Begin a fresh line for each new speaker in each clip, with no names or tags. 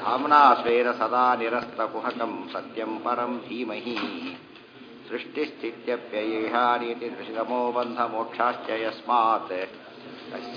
धाम्ना स्वेन सदा निरस्तकुहकं सत्यं परं धीमहि सृष्टिस्थित्यप्ययेहानीति दृशितमो बन्धमोक्षाश्च यस्मात् तस्य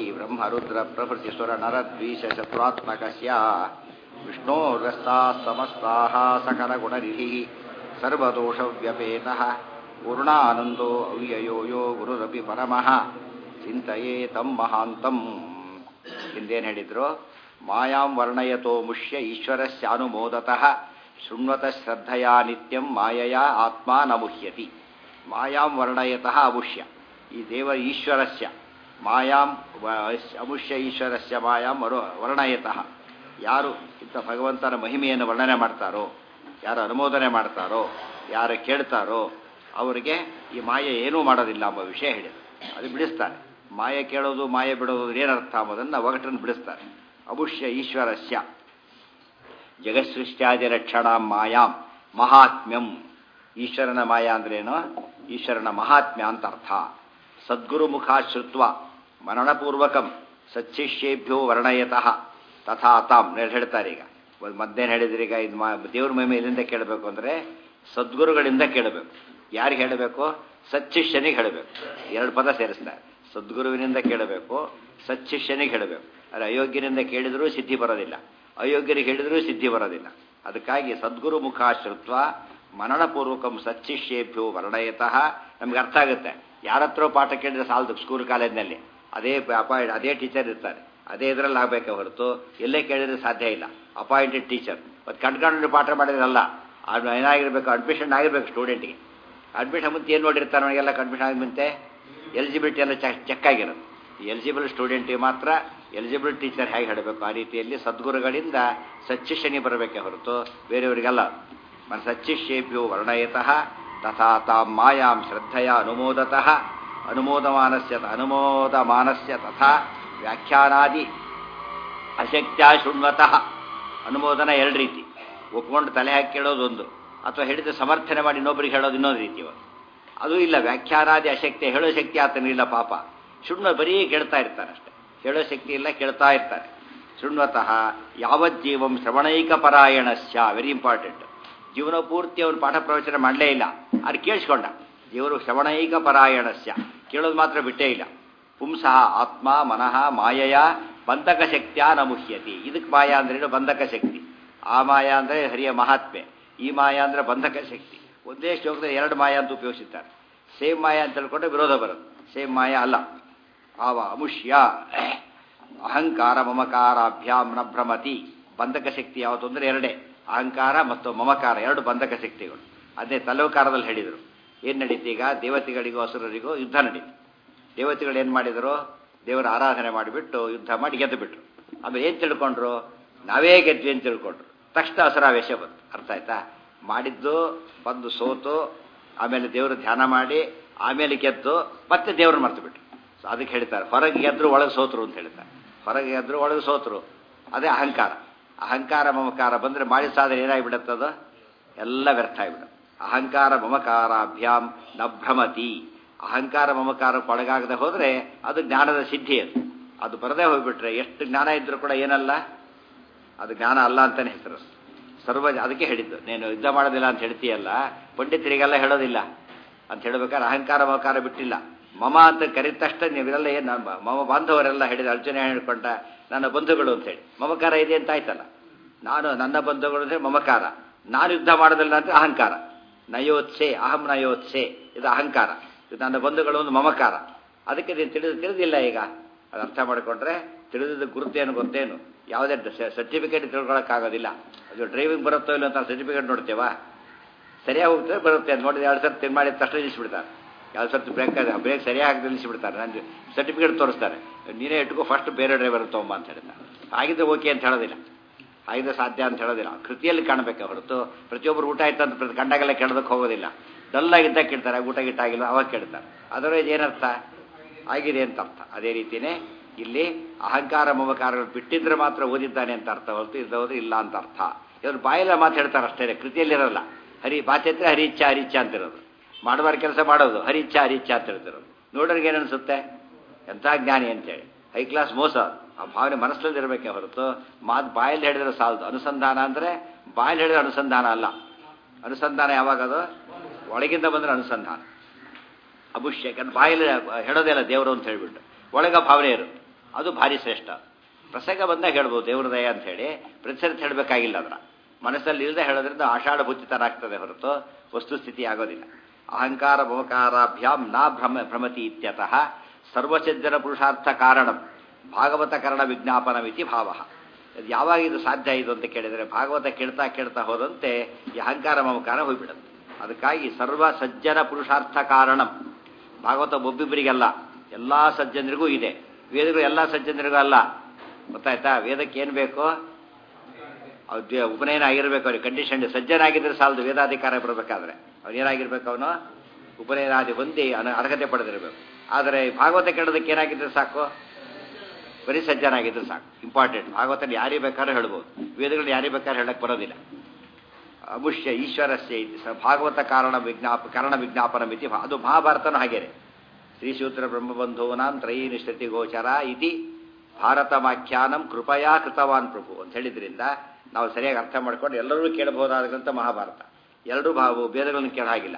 श्रीब्रह्मरुद्रप्रभृतिसुरनरद्वीषशत्रुरात्मकस्य विष्णोर्व्यस्ताः समस्ताः सकलगुणनिधिः सर्वदोषव्यपेतः पूर्णानन्दो ಅವ್ಯಯೋ ಯೋ ಗುರುರಪಿ ಪರಮಃ ಚಿಂತಯೇ ತಂ ಮಹಾಂತಂ. ಹಿಂದೇನು ಹೇಳಿದ್ರು? ಮಾಯಾಂ ವರ್ಣಯತೋ ಮುಷ್ಯ ಈಶ್ವರಸ್ಯಾನುಮೋದತಃ ಶೃಣ್ವತಃ ಶ್ರದ್ಧಯಾ ನಿತ್ಯಂ ಮಾಯಯಾ ಆತ್ಮ ನ ಮುಹ್ಯತಿ. ಮಾಯಾಂ ವರ್ಣಯತಃ ಅಮುಷ್ಯ, ಈ ದೇವ ಈಶ್ವರಸ್ಯ ಮಾಯಾಂ ಅಮುಷ್ಯ ಈಶ್ವರಸ್ಯ ಮಾಯಾಂ ವರ್ಣಯತಃ, ಯಾರು ಇಂಥ ಭಗವಂತನ ಮಹಿಮೆಯನ್ನು ವರ್ಣನೆ ಮಾಡ್ತಾರೋ, ಯಾರು ಅನುಮೋದನೆ ಮಾಡ್ತಾರೋ, ಯಾರು ಕೇಳ್ತಾರೋ ಅವರಿಗೆ ಈ ಮಾಯೆ ಏನೂ ಮಾಡೋದಿಲ್ಲ ಎಂಬ ವಿಷಯ ಹೇಳಿದರು. ಅದು ಬಿಡಿಸ್ತಾರೆ. ಮಾಯೆ ಕೇಳೋದು ಮಾಯೆ ಬಿಡೋದು ಏನರ್ಥ ಎಂಬುದನ್ನು ಒಗಟನ್ನು ಬಿಡಿಸ್ತಾರೆ. ಅಮುಷ್ಯ ಈಶ್ವರಸ್ಯ ಜಗತ್ಸೃಷ್ಟ್ಯಾದಿ ರಕ್ಷಣಾಂ ಮಾಯಾಂ ಮಹಾತ್ಮ್ಯಂ. ಈಶ್ವರನ ಮಾಯಾ ಅಂದ್ರೇನು? ಈಶ್ವರನ ಮಹಾತ್ಮ್ಯ ಅಂತ ಅರ್ಥ. ಸದ್ಗುರು ಮುಖಾಶ್ರುತ್ವ ಮರಣಪೂರ್ವಕಂ ಸಚ್ಚಿಷ್ಯೇಭ್ಯೋ ವರ್ಣಯತಃ ತಥಾ ತಾಂ ಹೇಳ್ತಾರೆ. ಈಗ ಮಧ್ಯಾಹ್ನ ಹೇಳಿದ್ರೆ, ಈಗ ಇದು ದೇವ್ರ ಮಹಿಮೆ ಎಲ್ಲಿಂದ ಕೇಳಬೇಕು ಅಂದರೆ ಸದ್ಗುರುಗಳಿಂದ ಕೇಳಬೇಕು. ಯಾರಿಗೆ ಹೇಳಬೇಕು? ಸಚ್ಚಿಷ್ಯನಿಗೆ ಹೇಳಬೇಕು. ಎರಡು ಪದ ಸೇರಿಸ್ತಾರೆ. ಸದ್ಗುರುವಿನಿಂದ ಕೇಳಬೇಕು, ಸಚ್ಚಿಷ್ಯನಿಗೆ ಹೇಳಬೇಕು. ಆದರೆ ಅಯೋಗ್ಯನಿಂದ ಕೇಳಿದರೂ ಸಿದ್ಧಿ ಬರೋದಿಲ್ಲ, ಅಯೋಗ್ಯರಿಗೆ ಹೇಳಿದರೂ ಸಿದ್ಧಿ ಬರೋದಿಲ್ಲ. ಅದಕ್ಕಾಗಿ ಸದ್ಗುರು ಮುಖಾಶ್ರುತ್ವ ಮನನಪೂರ್ವಕಂ ಸಚ್ಚಿಷ್ಯೇಭ್ಯೋ ವರ್ಣಯತಃ. ನಮ್ಗೆ ಅರ್ಥ ಆಗುತ್ತೆ. ಯಾರತ್ರ ಪಾಠ ಕೇಳಿದ್ರೆ ಸಾಲದು. ಸ್ಕೂಲ್ ಕಾಲೇಜಿನಲ್ಲಿ ಅದೇ ಟೀಚರ್ ಇರ್ತಾರೆ, ಅದೇ ಇದರಲ್ಲಿ ಆಗಬೇಕೆ ಹೊರತು ಎಲ್ಲೇ ಕೇಳಿದ್ರೆ ಸಾಧ್ಯ ಇಲ್ಲ. ಅಪಾಯಿಂಟೆಡ್ ಟೀಚರ್ ಮತ್ತು ಕಣ್ಕೊಂಡು ಪಾಠ ಮಾಡಿದ್ರಲ್ಲ, ಅದು ಏನಾಗಿರ್ಬೇಕು? ಅಡ್ಮಿಷನ್ ಆಗಿರ್ಬೇಕು ಸ್ಟೂಡೆಂಟ್ಗೆ. ಅಡ್ಮಿಷನ್ ಮುಂದೆ ಏನು ನೋಡಿರ್ತಾರೆ ಅವನಿಗೆಲ್ಲ? ಅಡ್ಮಿಷನ್ ಆಗಿದ್ದಂತೆ ಎಲಿಜಿಬಿಲಿಟಿ ಎಲ್ಲ ಚೆಕ್ ಆಗಿರೋದು. ಎಲಿಜಿಬಲ್ ಸ್ಟೂಡೆಂಟಿಗೆ ಮಾತ್ರ ಎಲಿಜಿಬಲ್ ಟೀಚರ್ ಹೇಗೆ ಹೇಳಬೇಕು ಆ ರೀತಿಯಲ್ಲಿ ಸದ್ಗುರುಗಳಿಂದ ಸಚ್ಚಿಷ್ಯನಿ ಬರಬೇಕೆ ಹೊರತು ಬೇರೆಯವರಿಗೆಲ್ಲ. ಸಚ್ಚಿಷ್ಯೇಭ್ಯೋ ವರ್ಣಯತಃ ತಥಾ ತಾಂ ಮಾಯಾಂ ಶ್ರದ್ಧೆಯ ಅನುಮೋದತಃ ಅನುಮೋದಮಾನಸ್ಯ ತಥಾ ವ್ಯಾಖ್ಯಾನಾದಿ ಅಶಕ್ತ್ಯ ಶೃಣ್ವತಃ. ಅನುಮೋದನ ಎರಡು ರೀತಿ. ಒಪ್ಕೊಂಡು ತಲೆ ಹಾಕಿ ಕೇಳೋದೊಂದು, ಅಥವಾ ಹೇಳಿದ ಸಮರ್ಥನೆ ಮಾಡಿ ಇನ್ನೊಬ್ಬರಿಗೆ ಹೇಳೋದು ಇನ್ನೊಂದು ರೀತಿ. ಅದು ಇಲ್ಲ. ವ್ಯಾಖ್ಯಾನಾದಿ ಅಶಕ್ತಿ, ಹೇಳೋ ಶಕ್ತಿ ಆತನಿಲ್ಲ ಪಾಪ. ಶೃಣ್ವ ಬರೀ ಕೇಳ್ತಾ ಇರ್ತಾರೆ ಅಷ್ಟೇ. ಹೇಳೋ ಶಕ್ತಿ ಇಲ್ಲ, ಕೇಳ್ತಾ ಇರ್ತಾರೆ. ಶೃಣ್ವತಃ ಯಾವಜ್ಜೀವಂ ಶ್ರವಣೈಕ ಪರಾಯಣಸ್ಯ. Very important. ಜೀವನ ಪೂರ್ತಿ ಅವನು ಪಾಠ ಪ್ರವಚನ ಮಾಡಲೇ ಇಲ್ಲ, ಅದು ಕೇಳಿಸ್ಕೊಂಡ. ದೇವರು ಶ್ರವಣೈಕ ಪರಾಯಣಸ್ಯ, ಕೇಳೋದು ಮಾತ್ರ ಬಿಟ್ಟೇ ಇಲ್ಲ. ಪುಂಸಃ ಆತ್ಮ ಮನಃ ಮಾಯಯ ಬಂಧಕ ಶಕ್ತಿಯ ನ ಮುಹ್ಯತಿ. ಇದಕ್ಕೆ ಮಾಯಾ ಅಂದ್ರೇನು? ಬಂಧಕ ಶಕ್ತಿ. ಆ ಮಾಯಾ ಅಂದರೆ ಹರಿಯ ಮಹಾತ್ಮೆ, ಈ ಮಾಯಾ ಅಂದರೆ ಬಂಧಕ ಶಕ್ತಿ. ಒಂದೇ ಶ್ಲೋಕದಲ್ಲಿ ಎರಡು ಮಾಯಾ ಅಂತ ಉಪಯೋಗಿಸುತ್ತಾರೆ. ಸೇಮ್ ಮಾಯಾ ಅಂತ ಹೇಳ್ಕೊಂಡ್ರೆ ವಿರೋಧ ಬರುತ್ತೆ. ಸೇಮ್ ಮಾಯಾ ಅಲ್ಲ. ಆವ ಅಮುಷ್ಯ ಅಹಂಕಾರ ಮಮಕಾರಾಭ್ಯಾಂ ನ ಭ್ರಮತಿ. ಬಂಧಕ ಶಕ್ತಿ ಯಾವತ್ತು ಅಂದರೆ ಎರಡೇ, ಅಹಂಕಾರ ಮತ್ತು ಮಮಕಾರ, ಎರಡು ಬಂಧಕ ಶಕ್ತಿಗಳು. ಅದೇ ತಲವಕಾರದಲ್ಲಿ ಹೇಳಿದರು. ಏನು ನಡೀತು? ಈಗ ದೇವತೆಗಳಿಗೂ ಅಸುರರಿಗೂ ಯುದ್ಧ ನಡೀತು. ದೇವತೆಗಳು ಏನು ಮಾಡಿದರು? ದೇವರ ಆರಾಧನೆ ಮಾಡಿಬಿಟ್ಟು ಯುದ್ಧ ಮಾಡಿ ಗೆದ್ದು ಬಿಟ್ರು. ಆಮೇಲೆ ಏನು ತಿಳ್ಕೊಂಡ್ರು? ನಾವೇ ಗೆದ್ವಿ ಅಂತ ತಿಳ್ಕೊಂಡ್ರು. ತಕ್ಷಣ ಅಸುರಾವೇಶ ಬಂತು. ಅರ್ಥ ಆಯ್ತಾ? ಮಾಡಿದ್ದು ಬಂದು ಸೋತು, ಆಮೇಲೆ ದೇವರು ಧ್ಯಾನ ಮಾಡಿ, ಆಮೇಲೆ ಗೆದ್ದು ಮತ್ತೆ ದೇವ್ರನ್ನ ಮರ್ತು ಬಿಟ್ರು. ಸೊ ಅದಕ್ಕೆ ಹೇಳ್ತಾರೆ ಹೊರಗೆ ಗೆದ್ರು ಒಳಗೆ ಸೋತರು ಅಂತ ಹೇಳ್ತಾರೆ. ಹೊರಗೆ ಗೆದ್ರು ಒಳಗೆ ಸೋತರು. ಅದೇ ಅಹಂಕಾರ. ಅಹಂಕಾರ ಮಮಕಾರ ಬಂದರೆ ಮಾಡಿ ಸಾಧನೆ ಏನಾಗಿಬಿಡುತ್ತದು? ಎಲ್ಲ ವ್ಯರ್ಥ ಆಗಿಬಿಡುತ್ತೆ. ಅಹಂಕಾರ ಮಮಕಾರಾಭ್ಯಾಂ ನ ಭ್ರಮತಿ. ಅಹಂಕಾರ ಮಮಕಾರಕ್ಕೆ ಒಳಗಾಗದೆ ಹೋದರೆ ಅದು ಜ್ಞಾನದ ಸಿದ್ಧಿ. ಅದು ಬರದೇ ಹೋಗ್ಬಿಟ್ರೆ ಎಷ್ಟು ಜ್ಞಾನ ಇದ್ರೂ ಕೂಡ ಏನಲ್ಲ, ಅದು ಜ್ಞಾನ ಅಲ್ಲ ಅಂತಲೇ ಹೆಸರು. ಅದಕ್ಕೆ ಹೇಳಿದ್ದು, ನೀನು ಯುದ್ಧ ಮಾಡೋದಿಲ್ಲ ಅಂತ ಹೇಳ್ತೀಯಲ್ಲ, ಪಂಡಿತರಿಗೆಲ್ಲ ಹೇಳೋದಿಲ್ಲ ಅಂತ ಹೇಳ್ಬೇಕಾದ್ರೆ ಅಹಂಕಾರ ಮಮಕಾರ ಬಿಟ್ಟಿಲ್ಲ. ಮಮ ಅಂತ ಕರೆದ ತಕ್ಷಣ ನೀವೆಲ್ಲ ಏನು ಮಮ ಬಾಂಧವರೆಲ್ಲ ಹೇಳಿದ, ಅರ್ಜುನ ಹೇಳ್ಕೊಂಡ ನನ್ನ ಬಂಧುಗಳು ಅಂತೇಳಿ. ಮಮಕಾರ ಇದೆ ಅಂತ ಆಯ್ತಲ್ಲ. ನಾನು ನನ್ನ ಬಂಧುಗಳು ಅಂದರೆ ಮಮಕಾರ, ನಾನು ಯುದ್ಧ ಮಾಡೋದಿಲ್ಲ ಅಂದರೆ ಅಹಂಕಾರ. ನಯೋತ್ಸೆ ಅಹಂ ನಯೋತ್ಸೆ, ಇದು ಅಹಂಕಾರ. ಇದು ನನ್ನ ಬಂಧುಗಳು ಒಂದು ಮಮಕಾರ. ಅದಕ್ಕೆ ನೀನು ತಿಳಿದಿಲ್ಲ. ಈಗ ಅದು ಅರ್ಥ ಮಾಡಿಕೊಂಡ್ರೆ ತಿಳಿದಿದ್ದ ಗುರುತೇನು ಗೊತ್ತೇನು? ಯಾವುದೇ ಸರ್ಟಿಫಿಕೇಟ್ ತಿಳ್ಕೊಳ್ಳೋಕ್ಕಾಗೋದಿಲ್ಲ. ಅದು ಡ್ರೈವಿಂಗ್ ಬರುತ್ತೋ ಇಲ್ಲ ಅಂತ ಸರ್ಟಿಫಿಕೇಟ್ ನೋಡ್ತೇವಾ? ಸರಿಯಾಗಿ ಹೋಗ್ತದೆ ಬರುತ್ತೆ ಅಂತ ನೋಡಿದ್ರೆ 2 ಸರ್ತಿ ಮಾಡಿ ತಕ್ಷಣ ನಿಲ್ಲಿಸ್ಬಿಡ್ತಾರೆ. 2 ಸರ್ತಿ ಬ್ರೇಕ್ ಸರಿಯಾಗಿ ನಿಲ್ಲಿಸ್ಬಿಡ್ತಾರೆ. ನನಗೆ ಸರ್ಟಿಫಿಕೇಟ್ ತೋರಿಸ್ತಾರೆ, ನೀನೇ ಇಟ್ಕೋ ಫಸ್ಟ್ ಬೇರೆ ಡ್ರೈವರ್ ತೊಗೊಂಬ ಅಂತ ಹೇಳ್ತಾರೆ. ಆಗಿದ್ದು ಓಕೆ ಅಂತ ಹೇಳೋದಿಲ್ಲ, ಆಗಿದ್ದು ಸಾಧ್ಯ ಅಂತ ಹೇಳೋದಿಲ್ಲ. ಕೃತಿಯಲ್ಲಿ ಕಾಣಬೇಕೆ ಹೊರತು ಪ್ರತಿಯೊಬ್ಬರು ಊಟ ಆಯ್ತು ಅಂತ ಕಂಡಾಗೆಲ್ಲ ಕೇಳೋದಕ್ಕೆ ಹೋಗೋದಿಲ್ಲ. ಡಲ್ಲಾಗಿದ್ದಾಗ ಕೇಳ್ತಾರೆ, ಊಟ ಗಿಟ್ಟಾಗಿಲ್ಲ ಅವಾಗ ಕೇಳ್ತಾರೆ. ಅದರೊಳಗೆ ಏನರ್ಥ? ಆಗಿದೆ ಅಂತ ಅರ್ಥ. ಅದೇ ರೀತಿಯೇ ಇಲ್ಲಿ ಅಹಂಕಾರ ಮಮಕಾರಗಳು ಬಿಟ್ಟಿದ್ರೆ ಮಾತ್ರ ಓದಿದ್ದಾನೆ ಅಂತ ಅರ್ಥ ಹೊರತು ಇದ್ದವರು ಇಲ್ಲ ಅಂತ ಅರ್ಥ. ಇವರು ಬಾಯೆಲ್ಲ ಮಾತು ಹೇಳ್ತಾರೆ ಅಷ್ಟೇ, ಕೃತಿಯಲ್ಲಿರಲ್ಲ. ಬಾಚೆತ್ರೆ ಹರಿಚ್ಛಾ ಹರಿಚ್ಛಾ ಅಂತಿರೋದು. ಮಾಡಬಾರ ಕೆಲಸ ಮಾಡೋದು ಹರಿಚ್ಛಾ ಹರಿಚ್ಛಾ ಅಂತ ಹೇಳ್ತಿರೋದು. ನೋಡೋರಿಗೆ ಏನನ್ಸುತ್ತೆ? ಎಂಥ ಜ್ಞಾನಿ ಅಂತೇಳಿ. ಹೈ ಕ್ಲಾಸ್ ಮೋಸ. ಆ ಭಾವನೆ ಮನಸ್ಸಲ್ಲಿ ಇರಬೇಕೆ ಹೊರತು ಮಾತು ಬಾಯಲ್ಲಿ ಹೇಳಿದ್ರೆ ಸಾಲದು. ಅನುಸಂಧಾನ ಅಂದರೆ ಬಾಯಲ್ಲಿ ಹೇಳಿದ್ರೆ ಅನುಸಂಧಾನ ಅಲ್ಲ. ಅನುಸಂಧಾನ ಯಾವಾಗದು ಒಳಗಿಂದ ಬಂದರೆ ಅನುಸಂಧಾನ. ಅಭಿಷೇಕ ಬಾಯಲ್ಲಿ ಹೇಳೋದಿಲ್ಲ ದೇವರು ಅಂತ ಹೇಳಿಬಿಟ್ಟು ಒಳಗ ಭಾವನೆ ಇರುತ್ತೆ, ಅದು ಭಾರಿ ಶ್ರೇಷ್ಠ. ಪ್ರಸಂಗ ಬಂದಾಗ ಹೇಳ್ಬೋದು ದೇವ್ರ ದಯ ಅಂತ ಹೇಳಿ, ಪ್ರತಿಸರಿ ಹೇಳಬೇಕಾಗಿಲ್ಲ. ಅದರ ಮನಸ್ಸಲ್ಲಿ ಇಲ್ಲದೆ ಹೇಳೋದ್ರಿಂದ ಆಷಾಢ ಭೂಚಿತರಾಗ್ತದೆ ಹೊರತು ವಸ್ತುಸ್ಥಿತಿ ಆಗೋದಿಲ್ಲ. ಅಹಂಕಾರ ಮಮಕಾರಾಭ್ಯಾಂ ನಾ ಭ್ರಮತಿ ಇತ್ಯತಃ ಸರ್ವಸಜ್ಜನ ಪುರುಷಾರ್ಥ ಕಾರಣಂ ಭಾಗವತ ಕರ್ಣ ವಿಜ್ಞಾಪನಮಿತಿ ಭಾವ. ಅದು ಯಾವಾಗ ಇದು ಸಾಧ್ಯ ಇದು ಅಂತ ಕೇಳಿದರೆ ಭಾಗವತ ಕೇಳ್ತಾ ಕೇಳ್ತಾ ಹೋದಂತೆ ಈ ಅಹಂಕಾರ ಮಮಕಾರ ಹೋಗ್ಬಿಡುತ್ತೆ. ಅದಕ್ಕಾಗಿ ಸರ್ವ ಸಜ್ಜನ ಪುರುಷಾರ್ಥ ಕಾರಣಂ. ಭಾಗವತ ಒಬ್ಬಿಬ್ಬರಿಗಲ್ಲ, ಎಲ್ಲ ಸಜ್ಜನರಿಗೂ ಇದೆ. ವೇದಗಳು ಎಲ್ಲ ಸಜ್ಜನರಿಗೂ ಅಲ್ಲ, ಗೊತ್ತಾಯ್ತಾ? ವೇದಕ್ಕೆ ಏನು ಬೇಕು? ಉಪನಯನ ಆಗಿರ್ಬೇಕು ಅವ್ರಿಗೆ. ಕಂಡೀಷನ್ ಸಜ್ಜನ ಆಗಿದ್ರೆ ಸಾಲದು ವೇದಾಧಿಕಾರ ಬರಬೇಕಾದ್ರೆ. ಅವನೇನಾಗಿರ್ಬೇಕು? ಅವನು ಉಪನಯನಾದಿ ಹೊಂದಿ ಅರ್ಹತೆ ಪಡೆದಿರಬೇಕು. ಆದರೆ ಭಾಗವತ ಕೇಳೋದಕ್ಕೆ ಏನಾಗಿದ್ರೆ ಸಾಕು, ಬರೀ ಸಜ್ಜನಾಗಿದ್ರೆ ಸಾಕು. ಇಂಪಾರ್ಟೆಂಟ್. ಭಾಗವತಲ್ಲಿ ಯಾರಿಗೆ ಬೇಕಾದ್ರೂ ಹೇಳ್ಬೋದು, ವೇದಗಳನ್ನ ಯಾರಿಗೆ ಬೇಕಾದ್ರೂ ಹೇಳಕ್ಕೆ ಬರೋದಿಲ್ಲ. ಅಮುಷ್ಯ ಈಶ್ವರಸ್ಯ ಭಾಗವತ ಕಾರಣ ವಿಜ್ಞಾಪನ ಮಿತಿ. ಅದು ಮಹಾಭಾರತನೂ ಹಾಗೇನೆ. ಶ್ರೀಸೂತ್ರ ಬ್ರಹ್ಮಬಂಧೂನಾಂ ತ್ರಯೀ ನಿಶ್ಚಿತಿ ಗೋಚರ ಇತಿ ಭಾರತಮಾಖ್ಯಾನಂ ಕೃಪಯಾ ಕೃತವಾನ್ ಪ್ರಭು ಅಂತ ಹೇಳಿದ್ರಿಂದ ನಾವು ಸರಿಯಾಗಿ ಅರ್ಥ ಮಾಡ್ಕೊಂಡು ಎಲ್ಲರೂ ಕೇಳಬಹುದಾದ ಗ್ರಂಥ ಮಹಾಭಾರತ. ಎರಡೂ ವೇದಗಳನ್ನು ಕೇಳ ಹಾಗಿಲ್ಲ.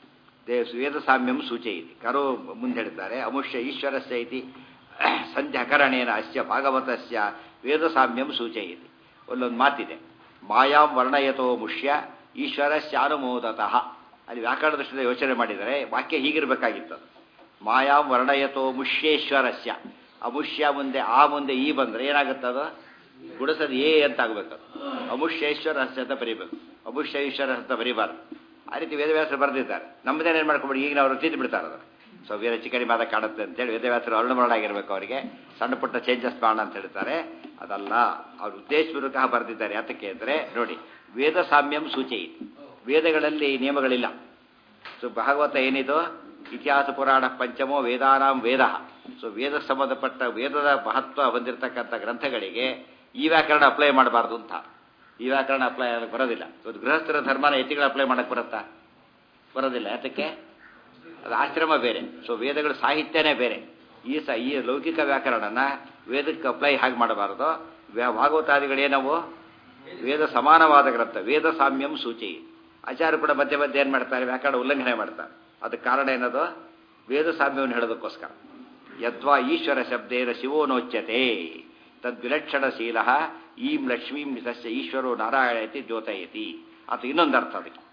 ವೇದ ಸಾಮ್ಯಂ ಸೂಚಯಿತಿ ಕರೋ ಮುಂದೆ ಹೇಳ್ತಾರೆ. ಅಮುಷ್ಯ ಈಶ್ವರಸ್ಯ ಇತಿ ಸಂಧ್ಯಾಕರಣೇನ ಅಸ್ಯ ಭಾಗವತಸ್ಯ ವೇದ ಸಾಮ್ಯಂ ಸೂಚಯಿತಿ. ಒಂದೊಂದು ಮಾತಿದೆ, ಮಾಯಾಂ ವರ್ಣಯತೋ ಮುಷ್ಯ ಈಶ್ವರಸ್ಯ ಅನುಮೋದತಃ. ಅಲ್ಲಿ ವ್ಯಾಕರಣ ದೃಷ್ಟಿಯಿಂದ ಯೋಚನೆ ಮಾಡಿದರೆ ವಾಕ್ಯ ಹೀಗಿರಬೇಕಾಗಿತ್ತು. ಮಾಯಾಂ ವರ್ಣಯತೋ ಮುಷ್ಯೇಶ್ವರಸ್ಯ. ಅಮುಷ್ಯ ಮುಂದೆ ಆ ಮುಂದೆ ಈ ಬಂದರೆ ಏನಾಗುತ್ತದು? ಗುಡಸದ ಏ ಅಂತ ಆಗಬೇಕು. ಅಮುಷ್ಯೇಶ್ವರಸ್ಯ ಅಂತ ಬರೀಬೇಕು, ಅಮುಷ್ಯೇಶ್ವರ ಅಂತ ಬರೀಬಾರ್ದು. ಆ ರೀತಿ ವೇದವ್ಯಾಸರು ಬರೆದಿದ್ದಾರೆ. ನಮ್ಮದೇನೇನು ಮಾಡ್ಕೊಬೇಡಿ, ಈಗ ಅವರು ತಿದ್ದು ಬಿಡ್ತಾರೆ ಅದನ್ನು. ಸೊ ವೇದ ಚಿಕಣಿ ಮಾದ ಕಾಣುತ್ತೆ ಅಂತೇಳಿ ವೇದವ್ಯಾಸರು ಅರುಣಮರಳಾಗಿರ್ಬೇಕು, ಅವರಿಗೆ ಸಣ್ಣ ಪುಟ್ಟ ಚೇಂಜಸ್ ಮಾಡೋಣ ಅಂತ ಹೇಳ್ತಾರೆ. ಅದಲ್ಲ, ಅವ್ರು ಉದ್ದೇಶಪೂರ್ವಕ ಬರೆದಿದ್ದಾರೆ. ಯಾತಕ್ಕೆ ಅಂದರೆ ನೋಡಿ, ವೇದ ಸಾಮ್ಯಂ ಸೂಚಯಿತಿ. ವೇದಗಳಲ್ಲಿ ನಿಯಮಗಳಿಲ್ಲ. ಸೊ ಭಾಗವತ ಏನಿದು? ಇತಿಹಾಸ ಪುರಾಣ ಪಂಚಮೋ ವೇದಾನಾಂ ವೇದ. ಸೊ ವೇದ ಸಂಬಂಧಪಟ್ಟ ವೇದದ ಮಹತ್ವ ಹೊಂದಿರತಕ್ಕಂಥ ಗ್ರಂಥಗಳಿಗೆ ಈ ವ್ಯಾಕರಣ ಅಪ್ಲೈ ಮಾಡಬಾರ್ದು ಅಂತ. ಈ ವ್ಯಾಕರಣ ಅಪ್ಲೈ ಆಗಕ್ಕೆ ಬರೋದಿಲ್ಲ. ಇವತ್ತು ಗೃಹಸ್ಥರ ಧರ್ಮನ ಯತಿಗಳು ಅಪ್ಲೈ ಮಾಡಕ್ಕೆ ಬರುತ್ತಾ? ಬರೋದಿಲ್ಲ. ಯಾತಕ್ಕೆ? ಅದು ಆಶ್ರಮ ಬೇರೆ. ಸೊ ವೇದಗಳ ಸಾಹಿತ್ಯನೇ ಬೇರೆ. ಈ ಲೌಕಿಕ ವ್ಯಾಕರಣನ ವೇದಕ್ಕೆ ಅಪ್ಲೈ ಹಾಗೆ ಮಾಡಬಾರದು. ಭಾಗವತಾದಿಗಳೇನವು ವೇದ ಸಮಾನವಾದ ಗ್ರಂಥ. ವೇದ ಸಾಮ್ಯಂ ಸೂಚಿ. ಆಚಾರ್ಯ ಕೂಡ ಮಧ್ಯೆ ಮಧ್ಯೆ ಏನು ಮಾಡ್ತಾರೆ? ವ್ಯಾಕರಣ ಉಲ್ಲಂಘನೆ ಮಾಡ್ತಾರೆ. ಅದಕ್ಕೆ ಕಾರಣ ಏನದು? ವೇದ ಸಾಮ್ಯವನ್ನು ಹೇಳೋದಕ್ಕೋಸ್ಕರ. ಯದ್ವಾ ಈಶ್ವರ ಶಬ್ದೇನ ಶಿವೋನೋಚ್ಯತೆ ತದ್ವಿಲಕ್ಷಣಶೀಲ ಈಂ ಲಕ್ಷ್ಮೀಂ ತಸ್ಯ ಈಶ್ವರೋ ನಾರಾಯಣಯತಿ ದ್ಯೋತಯತಿ. ಅದು ಇನ್ನೊಂದು ಅರ್ಥ. ಅದಕ್ಕೆ